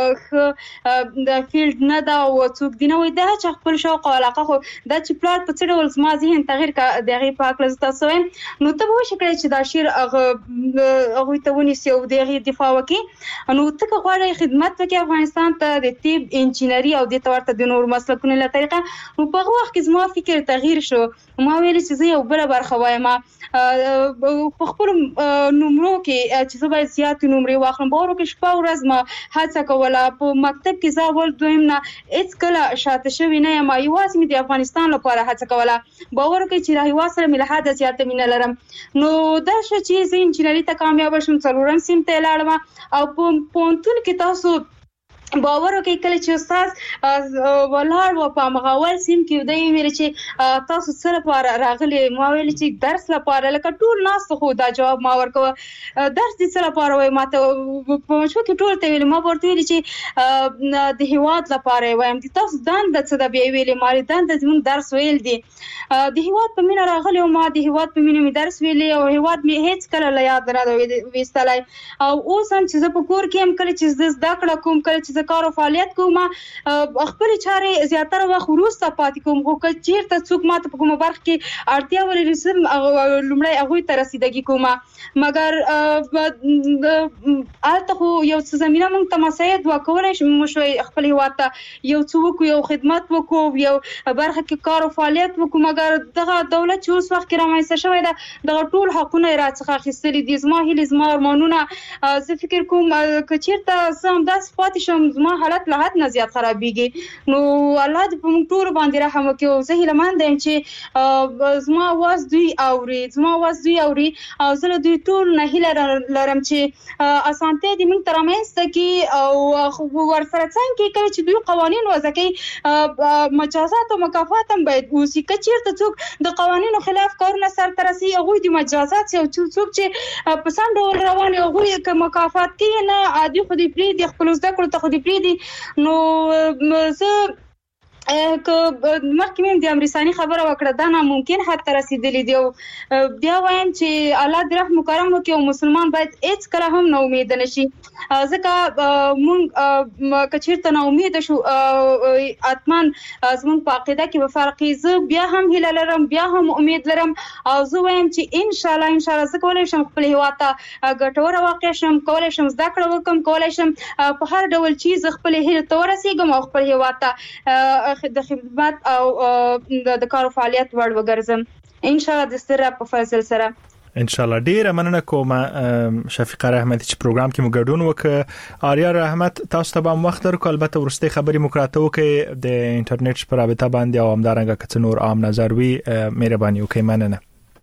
د فیلډ نه دا او څوک دی نو دا چې خپل شوق او علاقه خو دا چې پلان په څه ډول زما ذهن تغیر کا دغه پاک لز تاسو نو ته به شکل چې دا شعر هغه ته ونیسي او دغه دفاع وکړي نو ته غواړې خدمت وکړي افغانستان ته د طب انجینری او د تورته د نور مسلکونو له طریقه نو په هغه وخت کې زما فکر تغییر شو ما ویل چې زه یو بل برخه وایم په خپل نمرو کې چې زه باید زیات نمرې واخلم باور وکړم شپه ورځ ما هڅه کوله په مکتب کې زه ول دویم نه هیڅ کله شاته شوی نه یم یوازې مې د افغانستان لپاره هڅه کوله باور وکړئ چې راهي واسره مې له حد زیاته مینه لرم نو دا چې زه انجینری ته کامیاب شوم څلورم سیم ته لاړم او په پونتون کې تاسو باور وکړئ کله چې استاد ولاړ و په مغاول سیم کې دوی ویل چې تاسو سره لپاره راغلي ما ویل چې درس لپاره لکه ټول ناس خو دا جواب ما ورکوه درس دې سره لپاره وای ماته په مشو کې ټول ته ویل ما ورته ویل چې د هیواد لپاره وایم چې تاسو دند څه د بیا ویل مالي دند زموږ درس ویل دي د هیواد په مینه راغلی او ما د هیواد په مینه می درس ویلې او هیواد می هیڅ کله لا یاد نه وېستلای او اوس هم چې زه په کور کې هم کله چې زده کړه کوم کله چې کار او فعالیت کوم خپل چارې زیاتره وخت وروسته پاتې کوم خو کله چیرته څوک ماته په کومه برخه کې اړتیا ولري رسم لومړی هغه ته رسیدګي کوم مګر البته خو یو څه زمينه مونږ ته مساعد وکولای شو شوي خپل هیواد ته یو څوک یو خدمت وکړو یو برخه کې کار او فعالیت وکړو مګر دغه دولت چې اوس وخت کې رامنځته شوی دا دغه ټول حقونه راڅخه اخیستلي دي زما هیله زما ارمانونه زه فکر کوم کچیرته سم داس پاتې شم زما حالت له حد نه زیات خرابېږي نو الله دې په موږ ټول باندې رحم وکړي او زه هیله مند یم چې زما आवाज دوی اوري او زه دوی ټول نه هیله لرم چې اسانته دې موږ تر مېسته کې او ورسره څنګه کله چې دوی قوانين وضع کوي مجازات او مکافات هم باید اوسي کچیرته څوک د قوانینو خلاف کارونه سرته رسي هغه د مجازات او څوک چې په سم ډول روان هغه کې مکافات کې نه عادي خو دې پری دي خپل زده کړو ته خو دې پری دي نو زه که مخکې مې د امریکایي خبره وکړه دا ناممکن حتی رسیدلی دی بیا وایم چې الله دې رحم وکړم وکي او مسلمان باید هیڅ کله هم نه امید نشي ځکه مونږ کچیرته نه امید شو اتمن زموږ په عقیده کې به فرقي زه بیا هم هیله لرم بیا هم امید لرم او زه وایم چې ان شاء الله زه کولای شم خپل هیواد ته ګټور واقع شم کولای شم زده کړه وکم کولای شم په هر ډول چیز خپل هیله ته ورسیږم او خپل هیواد ته د خدمت او د کار فعالیت ور وګرځم ان شاء الله د سره په فضل سره ان شاء الله ډیره مننه کوم شفیقه رحمت چې پروګرام کې مو ګډون وک آریا رحمت تاسو ته هم وخت درکو البته ورسته خبري مکراتو کې د انټرنیټ پر رابطه باندې او همدارنګه کڅ نور عام نظر وی مهرباني وکړئ مننه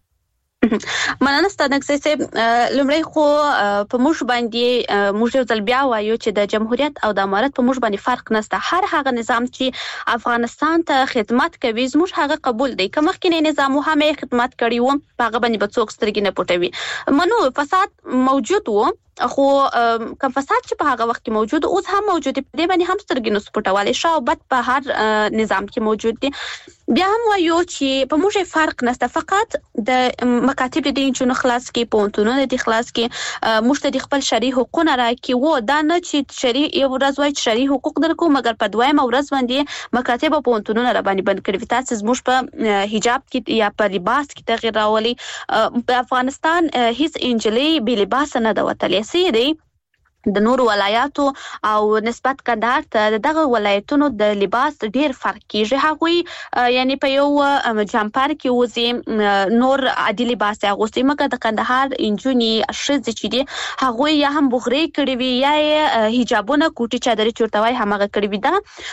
مننه ستاسو چې لمړی خو په موږ باندې موږ یو ځل بیا وایو چې د جمهوریت او د امارت په موږ باندې فرق نشته هر هغه نظام چې افغانستان ته خدمت کوي زموږ هغه قبول دی کوم مخکینی نظام هم خدمت کړی و هغه باندې په څوک سترګې نه پټوي منو فساد موجود و خو کوم فساد چې په هغه وخت کې موجود اوس هم موجود دی، په دې باندې هم سترګې نو سپټولې شاوبت په هر نظام کې موجود دي. بیا هم وایو چې په موږ فرق نشته، فقط د مکاتب د انجونو خلاص کې پونتونو د خلاص کې موږ ته د خپل شرعي حقوقونه راکې وو، دا نه چې شرعي یو ورځ وایي چې شرعي حقوق درکو مګر په دویمه ورځ باندې مکاتب او پونتونونه را باندې بند کړي. تاسو زموږ په حجاب کې یا په لباس کې تغیر راولي. په افغانستان هیڅ انجلۍ بې لباس نه ده وتلې سي دی د نور ولایاتو او نسبت کندهار ته دغه ولایتونو د لباس ډیر فرق کیږي. هغوی یعنی په یو جامپر کې وزي نور عادي لباس اغوستي، مګر د کندهار انجونی اشز چې دي هغوی یا هم بغري کړي وي یا حجابونه کوټي چادرې چورتوي همغه کړي وي.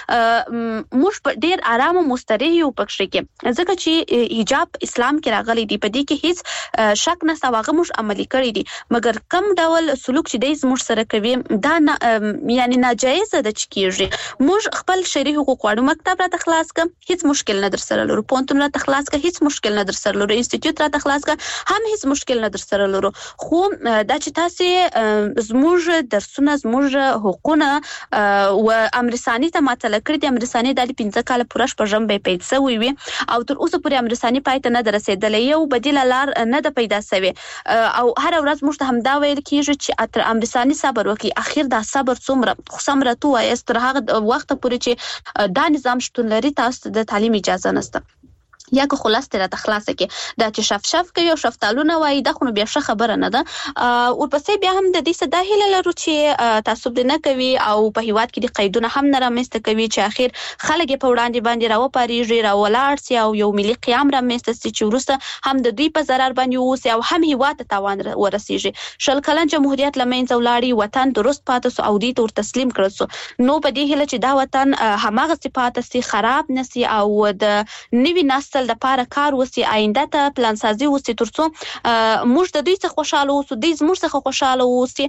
دا موږ ډیر آرام او مستریح یو پکښې کې، ځکه چې حجاب اسلام کې راغلي دی، په دې کې هیڅ شک نه سواغه موږ عملي کړی دي، مګر کم ډول سلوک چې د موږ سره دا یعنی ناجایز ده چې کیږي. موږ خپل شرعي حقوق غواړو، مکتب را تخلاص ک هیڅ مشکل نه در سره لرو، پونتون را تخلاص ک هیڅ مشکل نه در سره لرو، انسټیټیوټ را تخلاص ک هم هیڅ مشکل نه در سره لرو. خو دا چې تاسو زموږ درسونه زموږ حقوقونه او امرسانی ته ماته لکړي دي، امرسانی د 15 کال پوره شپږم به پیدا وي او تر اوسه پورې امرسانی پایته نه درسېدلې، یو بدیل لار نه د پیدا سوي او هر ورځ موږ ته هم دا ویل کیږي چې تر امرسانی صبر وکي. اخر دا صبر څومره تو است تر هغه وخت پورې چې دا نظام شتون لري تاسو د تعلیم اجازه نشته. یا که خلاص تر تخلاصه کې دا چې شف کوي او شفتالونه وایي دا خو بیا ښه خبره نه ده. او پسې بیا هم د دې څه د هیله لرو چې تعصب نه کوي او په هیواد کې د قیدونه هم نه رامنځته کوي چې اخر خلک په وړاندې باندې راوپاریږي راولاړ سي او یو ملي قیام رامنځته سي چې وروسته هم د دوی په ضرر باندې اوسي او هم هیواد ته تاوان ورسیږي. شل کلن جمهوریت لمنځه ولاړی، وطن درست پاتې سو او دې ته ور تسلیم کړل سو. نو په دې هیله چې دا وطن هماغه صفات سي خراب نسي او د نوي نسل د لپاره کار وسی، آینده ته پلان سازي وسی، ترڅو موږ د دوی څخه خوشاله اوسو، دوی زموږ څخه خوشاله اوسي،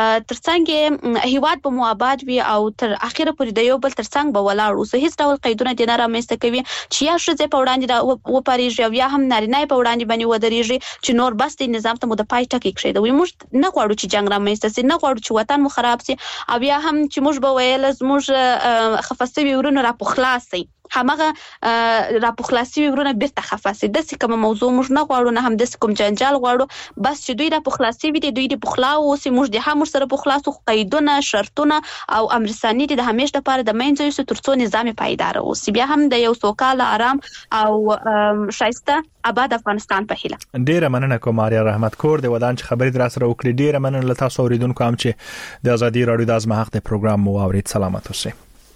ترڅنګ هیواد به مو آباد وي او تر اخره پورې د یو بل ترڅنګ به ولاړ اوسو. هیڅ ډول قیدونه دې نه رامنځته کوي چې یا ښځې په وړاندې وپاریږي او یا هم نارینه په وړاندې باندې ودرېږي چې نور بس د نظام ته مو د پای ټکی کېږدوي. موږ نه غواړو چې جنګ رامنځته سي، نه غواړو چې وطن مو خراب سي او یا هم چې موږ به ویل زموږ خفه سوي ورونه راپخلاص سي، همغه راپخلاصي ورونه بیرته خفاسي. داسې کوم موضوع موږ نه غواړو، نه هم داسې کوم جنجال غواړو، بس چې دوی راپخلاصي وي، دوی د پخلا اوسي، موږ د هم سره پخلاصو، قیدونه شرطونه او امرسانی د همیشه لپاره د منځ یوسو ترڅو نظام پایدار اوسي، بیا هم د یو سوکاله آرام او شایسته آباد افغانستان په هیله. ډیره مننه کوم آریا رحمت کور د ودان چې خبرې در سره وکړې. ډیره مننه له تاسو اوریدونکو هم چې د ازادي رادیو د ازما حق د پروګرام مو اورید. سلامت اوسئ.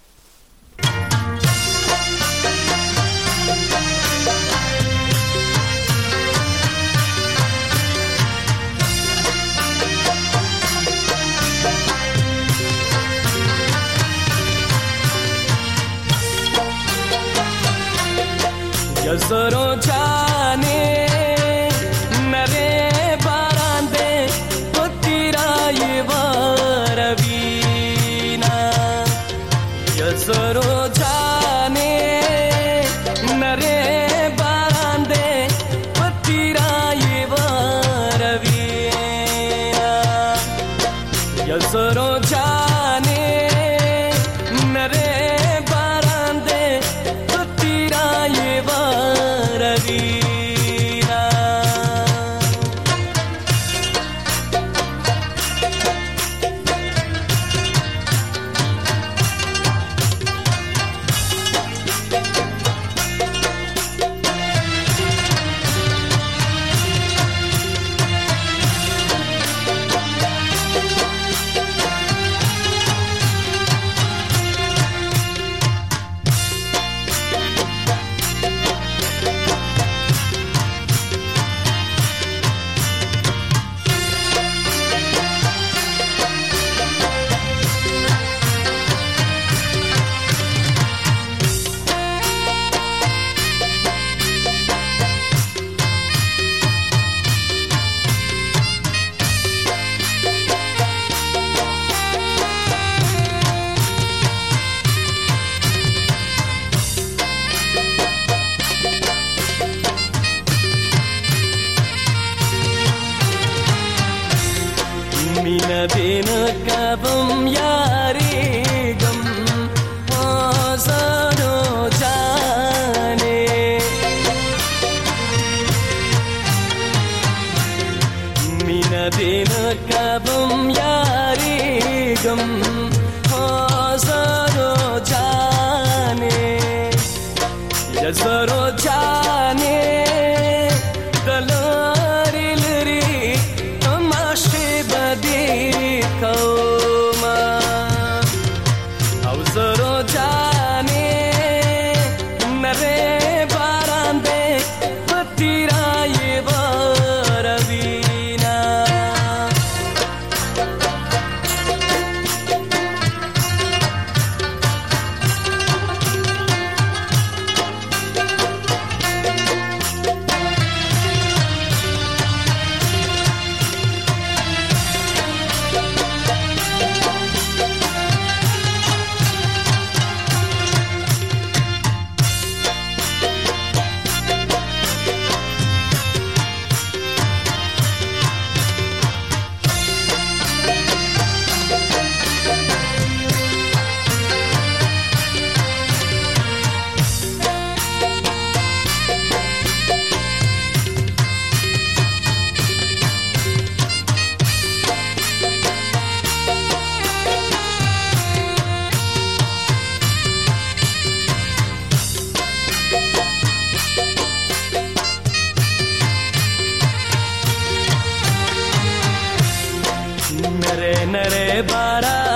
Yazaro jaane mere barande potira ye varavina. Yazaro jaane mere barande potira ye varavina. Yazaro jaane mere دین کبم یاری گم زنو جانے مینا دین کبم یاری گم زنو جانے زرو جانے دلاری لری تماشے بدی کوما او زرو جانے نرے باران دے پتیرا یہ باروینا नरे नरे बारा